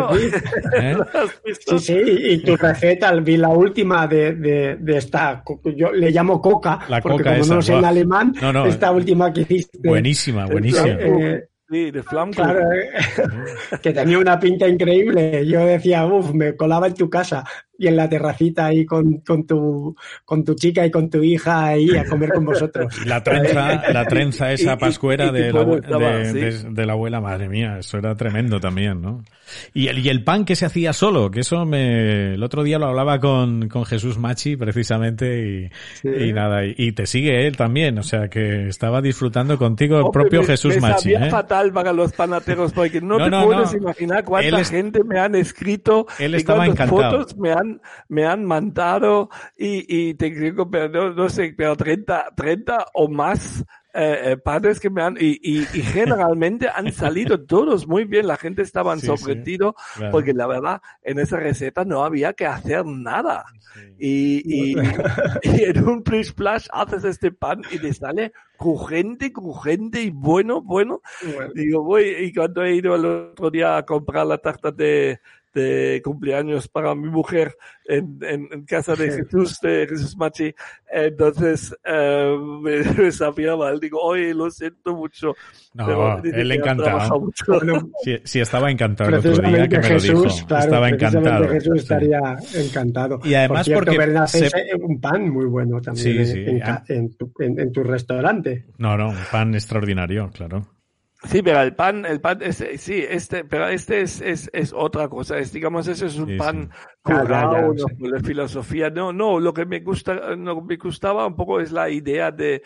has visto? Sí, y tu receta, vi la última de esta, yo le llamo coca, la porque coca como esa, no sé en alemán, esta última que hiciste. Buenísima. Sí, de Flammkuchen. Claro, que tenía una pinta increíble. Yo decía, me colaba en tu casa. y en la terracita ahí con tu chica y con tu hija ahí a comer con vosotros. La trenza esa pascuera de la abuela, madre mía, eso era tremendo también, ¿no? Y el pan que se hacía solo, que eso el otro día lo hablaba con Jesús Machi precisamente y nada, y te sigue él también, o sea que estaba disfrutando contigo el propio Jesús Machi. Me sabía fatal para los panateros porque no te puedes imaginar cuánta gente me han escrito él y estaba cuántas encantado. fotos me han mandado y te digo, pero no sé, pero 30 o más panes que me han y generalmente han salido todos muy bien, la gente estaba sorprendido claro. porque la verdad en esa receta no había que hacer nada y en un plish splash haces este pan y te sale crujiente y bueno. Digo, y cuando he ido el otro día a comprar la tarta de cumpleaños para mi mujer en casa de Jesús Machi, entonces me sabía mal, digo, oye, lo siento mucho. No, pero él le encantaba. Sí, estaba encantado el otro día que me Jesús, lo dijo. Claro, estaba encantado. Jesús estaría encantado. Y además por cierto, porque verdad, es un pan muy bueno también en tu restaurante. No, un pan extraordinario, claro. Sí, pero el pan pero este es otra cosa, digamos, ese es un pan curado, la filosofía, no, lo que me gustaba un poco es la idea de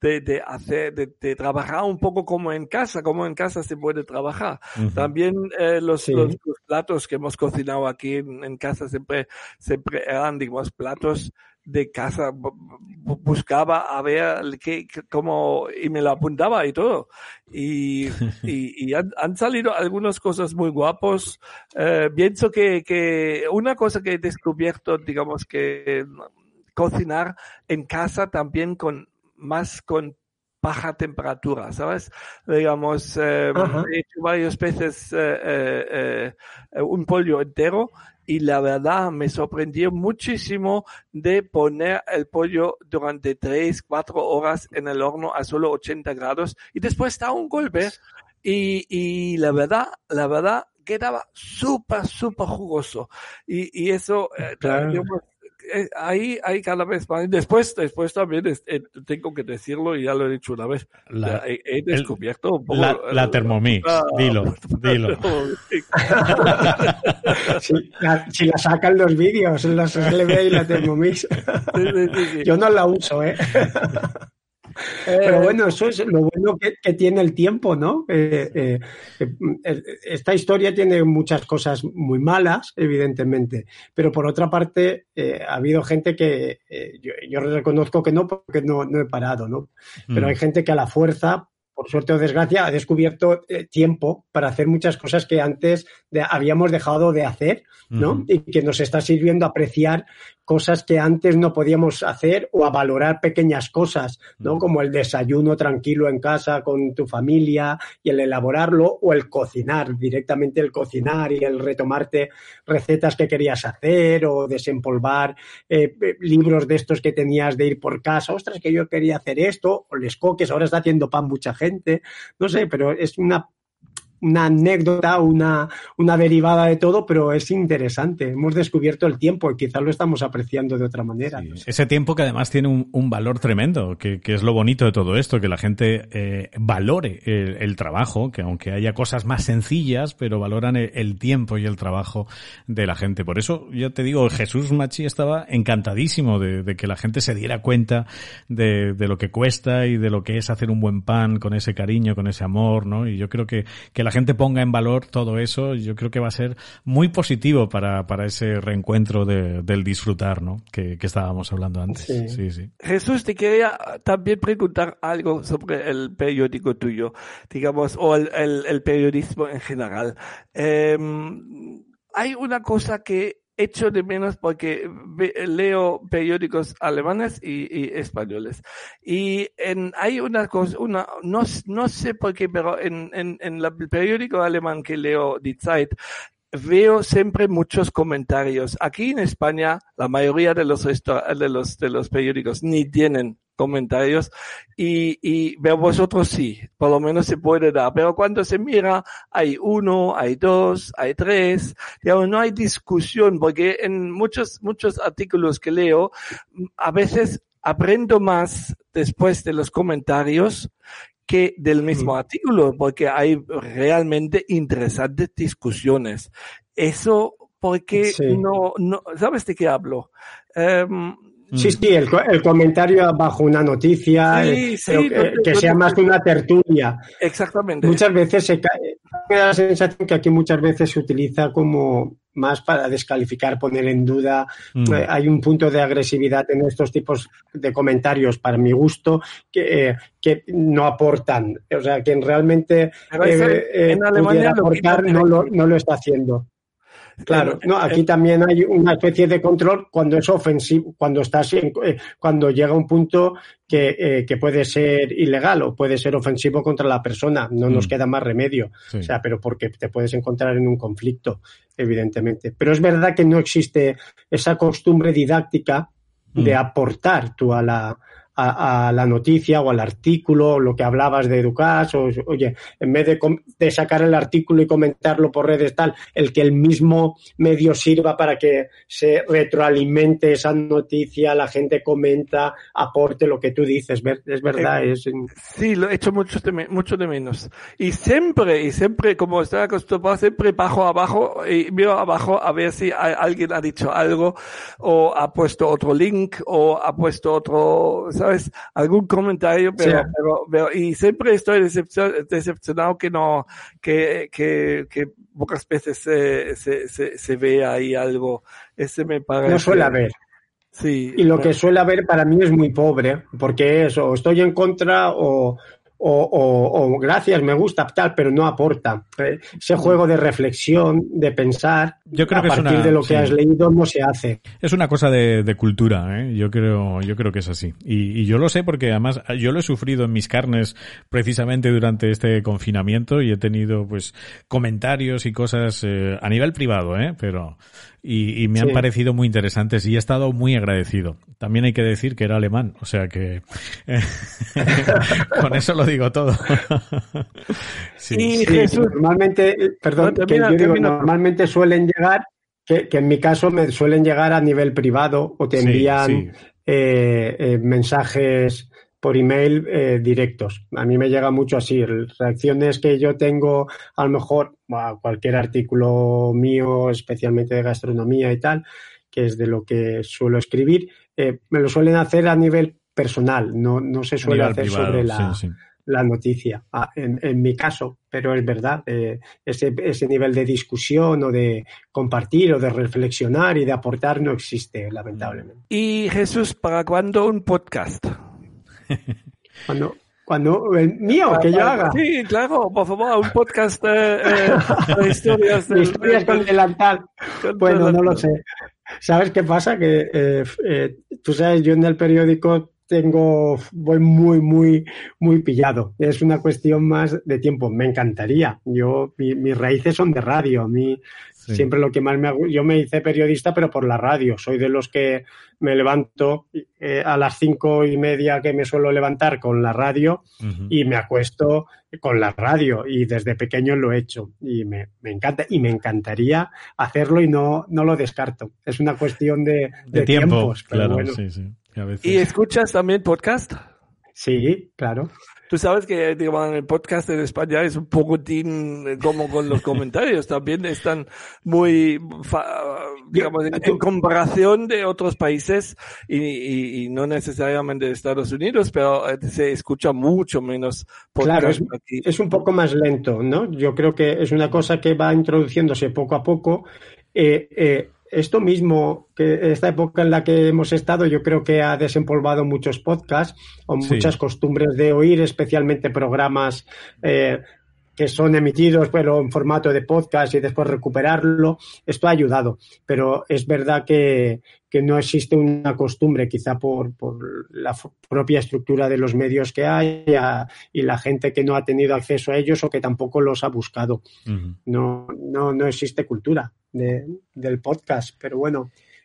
trabajar un poco como en casa se puede trabajar. Uh-huh. También los platos que hemos cocinado aquí en casa siempre eran, digamos, platos de casa, buscaba a ver cómo, y me lo apuntaba y todo. Y han salido algunas cosas muy guapos. Pienso que una cosa que he descubierto, digamos, que cocinar en casa también con baja temperatura, ¿sabes? Digamos, he hecho varias veces un pollo entero y la verdad me sorprendió muchísimo de poner el pollo durante 3-4 horas en el horno a solo 80 grados y después da un golpe y la verdad quedaba súper jugoso y eso digamos, ahí cada vez más. Después también tengo que decirlo y ya lo he dicho una vez. He descubierto un poco la Thermomix. Dilo. Si la sacan los vídeos, la SLB y la Thermomix. Sí. Yo no la uso, Pero bueno, eso es lo bueno que tiene el tiempo, ¿no? Esta historia tiene muchas cosas muy malas, evidentemente, pero por otra parte ha habido gente que yo reconozco que no, porque no he parado, ¿no? Pero hay gente que a la fuerza, por suerte o desgracia, ha descubierto tiempo para hacer muchas cosas que antes habíamos dejado de hacer, ¿no? Uh-huh. Y que nos está sirviendo a apreciar cosas que antes no podíamos hacer o a valorar pequeñas cosas, ¿no? Uh-huh. Como el desayuno tranquilo en casa con tu familia y el elaborarlo o el cocinar, directamente el cocinar y el retomarte recetas que querías hacer o desempolvar libros de estos que tenías de ir por casa. Ostras, que yo quería hacer esto, o les coques, ahora está haciendo pan mucha gente, no sé, pero es una anécdota, una derivada de todo, pero es interesante. Hemos descubierto el tiempo y quizás lo estamos apreciando de otra manera. Sí. No sé. Ese tiempo que además tiene un valor tremendo, que es lo bonito de todo esto, que la gente valore el trabajo, que aunque haya cosas más sencillas, pero valoran el tiempo y el trabajo de la gente. Por eso, yo te digo, Jesús Machi estaba encantadísimo de que la gente se diera cuenta de lo que cuesta y de lo que es hacer un buen pan con ese cariño, con ese amor, ¿no? Y yo creo que la gente ponga en valor todo eso, yo creo que va a ser muy positivo para ese reencuentro del disfrutar, ¿no? Que estábamos hablando antes. Sí. Jesús, te quería también preguntar algo sobre el periódico tuyo, digamos, o el periodismo en general. Hay una cosa que echo de menos porque leo periódicos alemanes y españoles. Y hay una cosa, no sé por qué, pero en el periódico alemán que leo, Die Zeit, veo siempre muchos comentarios. Aquí en España, la mayoría de los periódicos ni tienen comentarios y veo vosotros sí, por lo menos se puede dar, pero cuando se mira hay 1, hay 2, hay 3, digamos, no hay discusión, porque en muchos artículos que leo, a veces aprendo más después de los comentarios que del mismo artículo, porque hay realmente interesantes discusiones. Eso porque no, ¿sabes de qué hablo? Sí, el comentario bajo una noticia, que sea más una tertulia. Exactamente. Muchas veces me da la sensación que aquí muchas veces se utiliza como más para descalificar, poner en duda. Hay un punto de agresividad en estos tipos de comentarios, para mi gusto, que no aportan. O sea, quien realmente pudiera aportar no lo está haciendo. Claro, no, aquí también hay una especie de control cuando es ofensivo, cuando llega un punto que puede ser ilegal o puede ser ofensivo contra la persona, no nos queda más remedio. Sí. O sea, pero porque te puedes encontrar en un conflicto, evidentemente. Pero es verdad que no existe esa costumbre didáctica de aportar tú a la noticia o al artículo, lo que hablabas de Educas, o oye, en vez de sacar el artículo y comentarlo por redes tal, el que el mismo medio sirva para que se retroalimente esa noticia, la gente comenta, aporte lo que tú dices, es verdad. Sí, lo he hecho mucho de menos. Y siempre, como estoy acostumbrado, siempre bajo abajo y miro abajo a ver si alguien ha dicho algo, o ha puesto otro link, o ha puesto otro, ¿sabes? Algún comentario, pero y siempre estoy decepcionado que pocas veces se ve ahí algo. Ese me parece. No suele haber. Sí. Y lo que suele haber para mí es muy pobre, porque es o estoy en contra o gracias, me gusta, tal, pero no aporta. Ese juego de reflexión, de pensar, yo creo a partir de lo que has leído no se hace. Es una cosa de cultura, ¿eh? Yo creo que es así. Y yo lo sé porque además yo lo he sufrido en mis carnes precisamente durante este confinamiento y he tenido pues comentarios y cosas a nivel privado, pero y me han parecido muy interesantes y he estado muy agradecido. También hay que decir que era alemán, o sea que con eso lo digo todo. Sí, normalmente, normalmente suelen llegar, que en mi caso me suelen llegar a nivel privado o te envían mensajes por email directos. A mí me llega mucho así, reacciones que yo tengo a lo mejor a cualquier artículo mío, especialmente de gastronomía y tal, que es de lo que suelo escribir, me lo suelen hacer a nivel personal, no se suele hacer privado, sobre la noticia, en mi caso, pero es verdad, ese nivel de discusión o de compartir o de reflexionar y de aportar no existe, lamentablemente. Y Jesús, ¿para cuándo un podcast? Cuando el mío, que yo haga. Sí, claro, por favor, un podcast de historias. Historias con delantal. Bueno, no lo sé. ¿Sabes qué pasa? Que tú sabes, yo en el periódico voy muy pillado. Es una cuestión más de tiempo. Me encantaría. Mis raíces son de radio. A mí siempre lo que más yo me hice periodista, pero por la radio. Soy de los que me levanto a las 5:30 que me suelo levantar con la radio y me acuesto con la radio. Y desde pequeño lo he hecho. Y me encanta. Y me encantaría hacerlo y no lo descarto. Es una cuestión de tiempos. Claro, bueno. sí. ¿Y escuchas también podcast? Sí, claro. Tú sabes que digamos, el podcast en España es un poco como con los comentarios, también están muy, digamos, en comparación de otros países y no necesariamente de Estados Unidos, pero se escucha mucho menos podcast. Claro, es un poco más lento, ¿no? Yo creo que es una cosa que va introduciéndose poco a poco. Esto mismo, que esta época en la que hemos estado, yo creo que ha desempolvado muchos podcasts o muchas costumbres de oír, especialmente programas que son emitidos pero en formato de podcast y después recuperarlo. Esto ha ayudado, pero es verdad que no existe una costumbre, quizá por la propia estructura de los medios que hay y la gente que no ha tenido acceso a ellos o que tampoco los ha buscado. No existe cultura del podcast, pero bueno,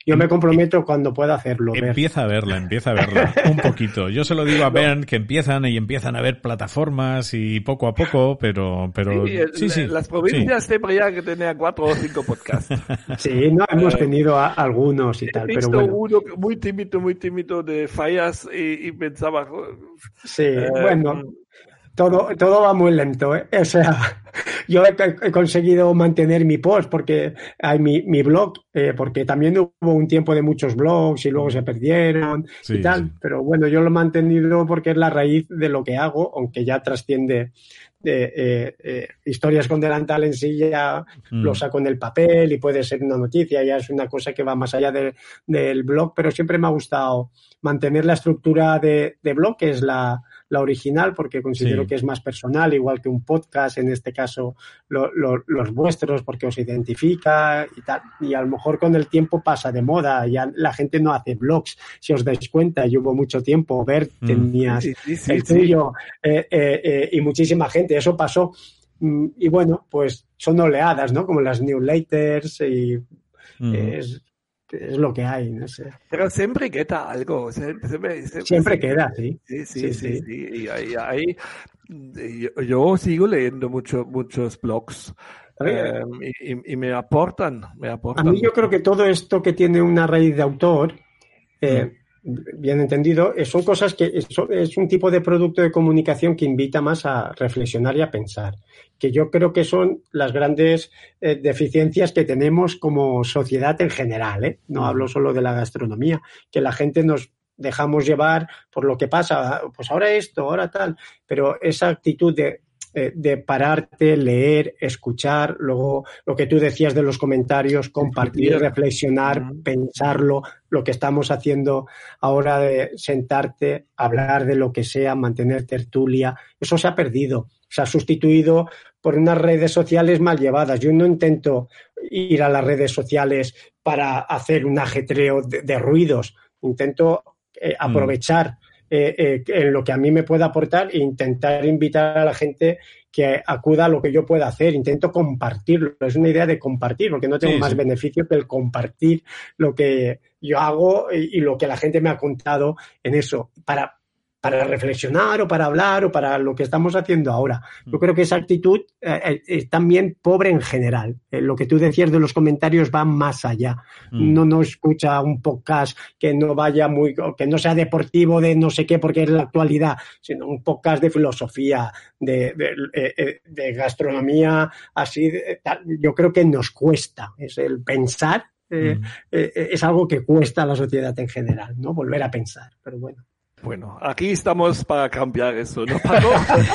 Yo me comprometo cuando pueda hacerlo. Empieza a verla un poquito. Yo se lo digo a Bernd que empiezan a ver plataformas y poco a poco, pero sí. Las provincias siempre ya que tenía 4 o 5 podcasts. Sí, no hemos tenido algunos y tal, pero bueno. Uno muy tímido de fallas y pensaba. Sí, bueno. Todo va muy lento, ¿eh? O sea, yo he conseguido mantener mi post porque hay mi blog, porque también hubo un tiempo de muchos blogs y luego se perdieron y tal, sí. Pero bueno, yo lo he mantenido porque es la raíz de lo que hago, aunque ya trasciende historias con delantal en sí, ya lo saco en el papel y puede ser una noticia, ya es una cosa que va más allá del blog, pero siempre me ha gustado mantener la estructura de blog, que es la original, porque considero que es más personal, igual que un podcast, en este caso los vuestros, porque os identifica y tal. Y a lo mejor con el tiempo pasa de moda, ya la gente no hace blogs, si os dais cuenta, y hubo mucho tiempo, tenías el tuyo, y muchísima gente, eso pasó. Y bueno, pues son oleadas, ¿no? Como las newsletters y es lo que hay, no sé. Pero siempre queda algo. Siempre queda, sí. Sí. Y ahí, yo sigo leyendo muchos blogs y me aportan. A mí yo creo que todo esto que tiene una raíz de autor, bien entendido, son cosas que es un tipo de producto de comunicación que invita más a reflexionar y a pensar, que yo creo que son las grandes deficiencias que tenemos como sociedad en general, ¿eh? No hablo solo de la gastronomía, que la gente nos dejamos llevar por lo que pasa, pues ahora esto, ahora tal, pero esa actitud de pararte, leer, escuchar, luego lo que tú decías de los comentarios, compartir, reflexionar, pensarlo, lo que estamos haciendo ahora de sentarte, hablar de lo que sea, mantener tertulia, eso se ha perdido, se ha sustituido por unas redes sociales mal llevadas. Yo no intento ir a las redes sociales para hacer un ajetreo de ruidos, intento aprovechar en lo que a mí me pueda aportar e intentar invitar a la gente que acuda a lo que yo pueda hacer. Intento compartirlo. Es una idea de compartir, porque no tengo más beneficio que el compartir lo que yo hago y lo que la gente me ha contado en eso, para reflexionar o para hablar o para lo que estamos haciendo ahora. Yo creo que esa actitud es también pobre en general. Lo que tú decías de los comentarios va más allá. No escucha un podcast que no vaya que no sea deportivo de no sé qué porque es la actualidad, sino un podcast de filosofía, de gastronomía, así. Yo creo que nos cuesta. Es el pensar, es algo que cuesta a la sociedad en general, ¿no? Volver a pensar, pero bueno. Bueno, aquí estamos para cambiar eso, ¿no, Paco?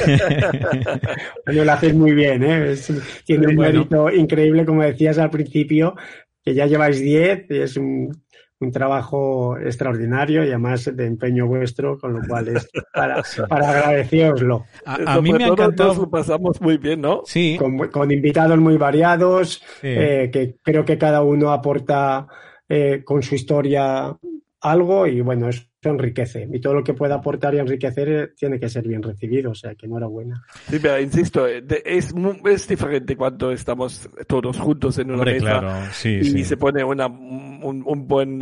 Bueno, lo haces muy bien, ¿eh? Tiene un mérito increíble, como decías al principio, que ya lleváis 10, y es un trabajo extraordinario y además de empeño vuestro, con lo cual es para agradecéroslo. A mí me ha encantado. Nos lo pasamos muy bien, ¿no? Sí. Con invitados muy variados, que creo que cada uno aporta con su historia algo y bueno, eso enriquece. Y todo lo que pueda aportar y enriquecer tiene que ser bien recibido, o sea que enhorabuena. Sí, pero insisto, es diferente cuando estamos todos juntos en una mesa, claro, y se pone un buen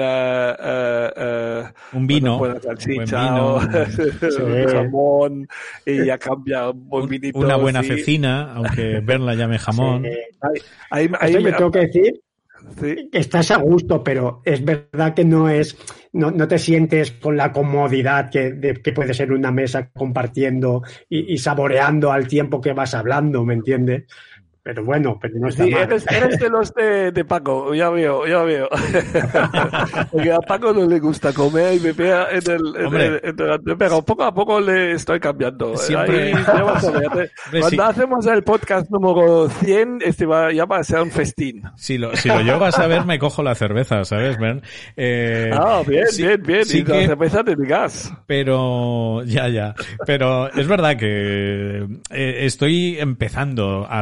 un vino, una buena salchicha, un jamón, y ya cambia un buen vinito. Una buena cecina, aunque Bernd la llame jamón. Ahí me tengo que decir que estás a gusto, pero es verdad que no te sientes con la comodidad que puede ser una mesa compartiendo y saboreando al tiempo que vas hablando, ¿me entiendes? Pero bueno, pero no está mal. Eres de los de Paco, ya veo. Porque a Paco no le gusta comer y me pega pero poco a poco le estoy cambiando. Siempre. Cuando hacemos el podcast número 100, ya va a ser un festín. Si lo llego a saber, me cojo la cerveza, ¿sabes, Bernd? Bien. Sí, y la cerveza de gas. Pero, ya. Pero es verdad que estoy empezando a todo esto.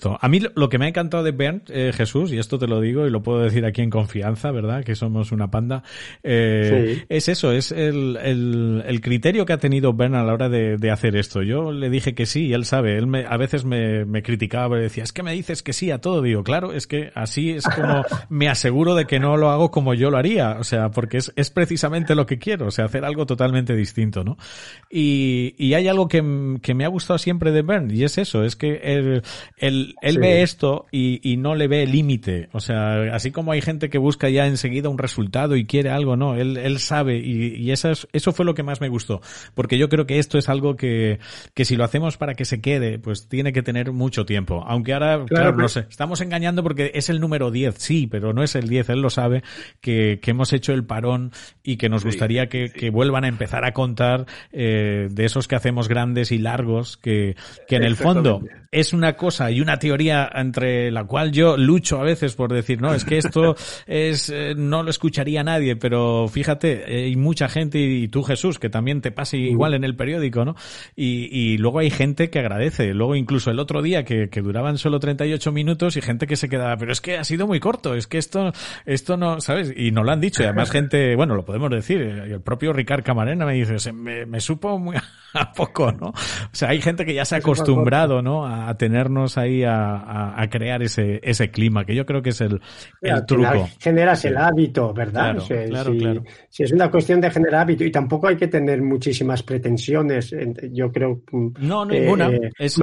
cierto. A mí lo que me ha encantado de Bernd, Jesús, y esto te lo digo y lo puedo decir aquí en confianza, ¿verdad? Que somos una panda. Es eso, es el criterio que ha tenido Bernd a la hora de hacer esto. Yo le dije que sí y él sabe. Él a veces me criticaba, pero decía, es que me dices que sí a todo. Digo, claro, es que así es como me aseguro de que no lo hago como yo lo haría. O sea, porque es precisamente lo que quiero. O sea, hacer algo totalmente distinto, ¿no? Y hay algo que me ha gustado siempre de Bernd, y es eso, es que él ve esto y no le ve límite. O sea, así como hay gente que busca ya enseguida un resultado y quiere algo, no, él sabe, y eso fue lo que más me gustó, porque yo creo que esto es algo que si lo hacemos para que se quede, pues tiene que tener mucho tiempo. Aunque ahora, claro, no sé, estamos engañando porque es el número 10, sí, pero no es el 10, él lo sabe, que hemos hecho el parón y que nos gustaría que vuelvan a empezar a contar de esos que hacemos grandes y largos, que en el fondo es una cosa y una teoría entre la cual yo lucho a veces por decir, no, es que esto no lo escucharía nadie, pero fíjate, hay mucha gente, y tú, Jesús, que también te pasa igual en el periódico, ¿no? Y luego hay gente que agradece. Luego incluso el otro día que duraban solo 38 minutos y gente que se quedaba, pero es que ha sido muy corto, es que esto no, ¿sabes? Y nos lo han dicho, y además gente, bueno, lo podemos decir, el propio Ricard Camarena me dice, me supo muy a poco, ¿no? O sea, hay gente que ya se ha acostumbrado, ¿no? A tenernos ahí a crear ese clima, que yo creo que es el truco. Generas el hábito, ¿verdad? Claro, o sea, claro. Si es una cuestión de generar hábito, y tampoco hay que tener muchísimas pretensiones, yo creo. No, ninguna.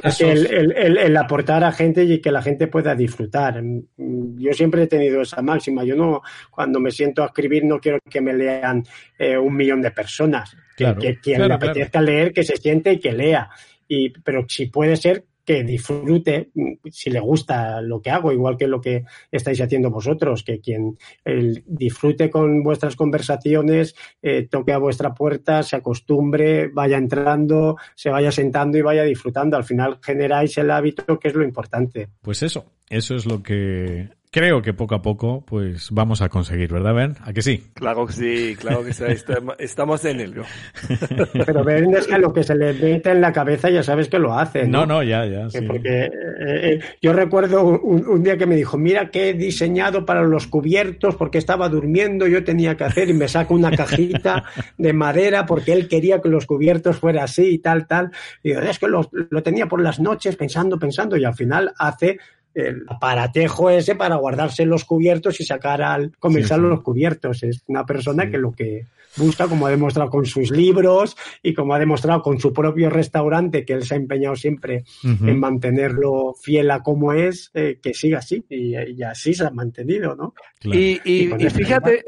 El aportar a gente y que la gente pueda disfrutar. Yo siempre he tenido esa máxima. Yo no, cuando me siento a escribir, no quiero que me lean 1 millón de personas. Claro, que quien le apetezca leer, que se siente y que lea. Pero si puede ser que disfrute, si le gusta lo que hago, igual que lo que estáis haciendo vosotros, que quien disfrute con vuestras conversaciones, toque a vuestra puerta, se acostumbre, vaya entrando, se vaya sentando y vaya disfrutando. Al final generáis el hábito, que es lo importante. Pues eso es lo que creo que poco a poco pues vamos a conseguir, ¿verdad, Ben? ¿A que sí? Claro que sí. Estamos en ello. Pero Ben, es que lo que se le mete en la cabeza ya sabes que lo hace, ¿no? No, ya. Sí. Porque yo recuerdo un día que me dijo, mira que he diseñado para los cubiertos porque estaba durmiendo, yo tenía que hacer, y me saca una cajita de madera porque él quería que los cubiertos fueran así y tal. Y digo, es que lo tenía por las noches pensando, y al final hace el aparatejo ese para guardarse los cubiertos y sacar al comenzar los cubiertos. Es una persona que lo que busca, como ha demostrado con sus libros y como ha demostrado con su propio restaurante, que él se ha empeñado siempre en mantenerlo fiel a como es, que siga así, y así se ha mantenido, ¿no? Claro. Y fíjate,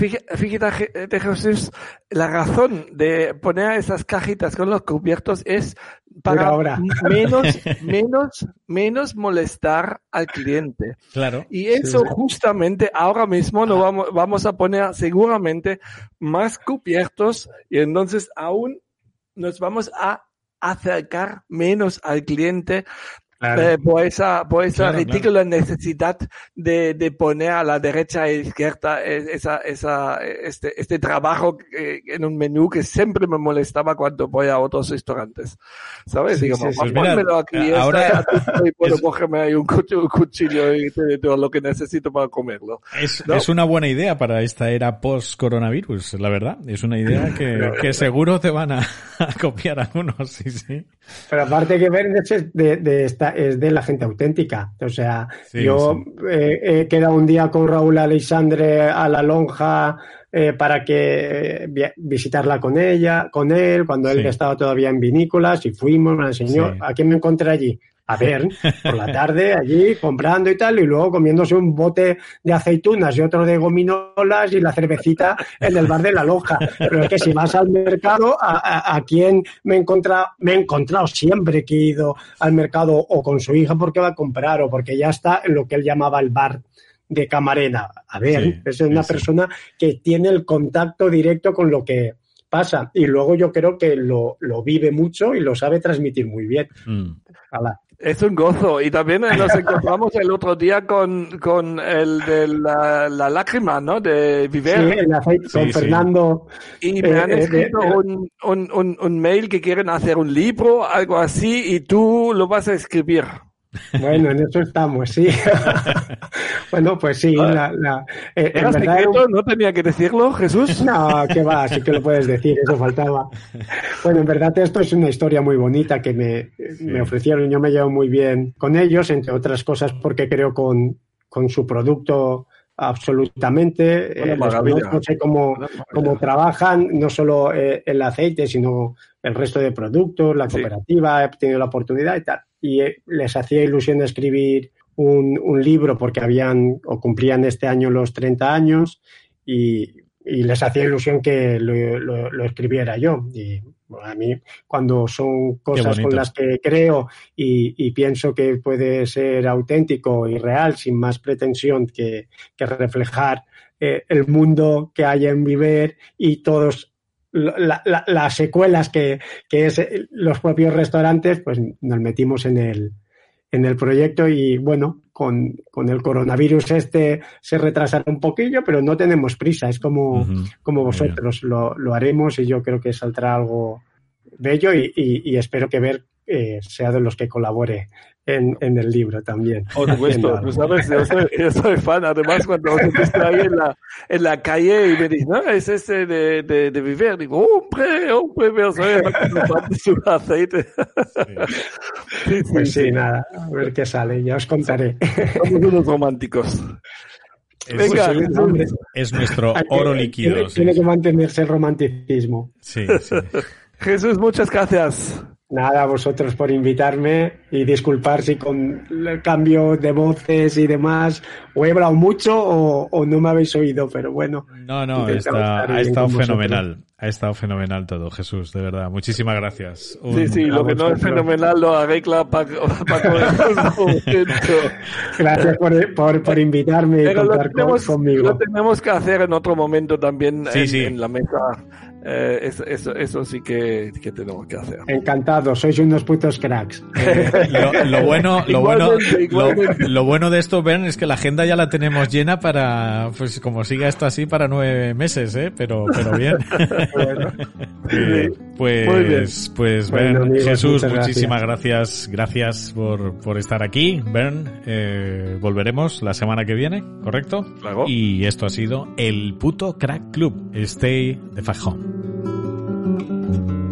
Jesús, la razón de poner esas cajitas con los cubiertos es para menos molestar al cliente. Claro. Y eso justamente ahora mismo vamos a poner seguramente más cubiertos, y entonces aún nos vamos a acercar menos al cliente. Claro. Por esa ridícula necesidad de poner a la derecha e izquierda este trabajo en un menú que siempre me molestaba cuando voy a otros restaurantes, ¿sabes? Digamos, pónmelo aquí, ahora y puedo cogerme ahí un cuchillo y todo lo que necesito para comerlo. Es una buena idea para esta era post-coronavirus, la verdad. Es una idea que seguro te van a copiar algunos, sí. Pero aparte que ver es de la gente auténtica. O sea, he quedado un día con Raúl Aleixandre a la lonja para que visitarla con él, cuando él estaba todavía en vinícolas, y fuimos, me enseñó. ¿A quién me encontré allí? A ver, por la tarde allí comprando y tal, y luego comiéndose un bote de aceitunas y otro de gominolas y la cervecita en el bar de la lonja. Pero es que si vas al mercado, ¿a quién me he encontrado siempre que he ido al mercado, o con su hija porque va a comprar, o porque ya está en lo que él llamaba el bar de Camarena? A ver, es una persona que tiene el contacto directo con lo que pasa, y luego yo creo que lo vive mucho y lo sabe transmitir muy bien. Es un gozo. Y también nos encontramos el otro día con el de la lágrima, ¿no? De Viver. Sí, el aceite, con Fernando. Y me han escrito un mail que quieren hacer un libro, algo así, y tú lo vas a escribir. Bueno, en eso estamos, sí. Bueno, pues sí. ¿Era secreto? ¿No tenía que decirlo, Jesús? No, que va, sí que lo puedes decir, eso faltaba. Bueno, en verdad esto es una historia muy bonita que me ofrecieron. Yo me llevo muy bien con ellos, entre otras cosas porque creo con su producto absolutamente. Sé cómo trabajan, no solo el aceite, sino el resto de productos, la cooperativa. He tenido la oportunidad y tal. Y les hacía ilusión escribir un libro porque cumplían este año los 30 años y les hacía ilusión que lo escribiera yo. Y bueno, a mí, cuando son cosas con las que creo y pienso que puede ser auténtico y real, sin más pretensión que reflejar el mundo que hay en Viver y todos las secuelas que es los propios restaurantes, pues nos metimos en el proyecto y bueno, con el coronavirus se retrasará un poquillo, pero no tenemos prisa, es como vosotros, lo haremos y yo creo que saldrá algo bello y espero que Ver sea de los que colabore en el libro también. Por supuesto, tú sabes, yo soy fan, además cuando os viste ahí en la calle y me dices, no, es ese de Viver, digo, hombre, me os su aceite. Sí, nada, a ver qué sale, ya os contaré. Somos unos románticos. Venga, es nuestro oro líquido. Tiene que mantenerse el romanticismo. Sí. Jesús, muchas gracias. Nada, a vosotros por invitarme y disculpar si con el cambio de voces y demás o he hablado mucho o no me habéis oído, pero bueno. No, ha estado fenomenal. Ha estado fenomenal todo, Jesús, de verdad. Muchísimas gracias. Sí, lo que no es fenomenal lo arregla Paco. Gracias por invitarme y contar conmigo. Lo tenemos que hacer en otro momento también en la mesa. Eso sí que tenemos que hacer. Encantado, sois unos putos cracks. Lo bueno de esto, Ben, es que la agenda ya la tenemos llena para, pues como siga esto así, para 9 meses, pero bien. Bueno. Pues Ben, amigos, Jesús, muchísimas gracias. Gracias por estar aquí, Ben. Volveremos la semana que viene, ¿correcto? Claro. Y esto ha sido el Puto Crack Club. Stay the fuck home.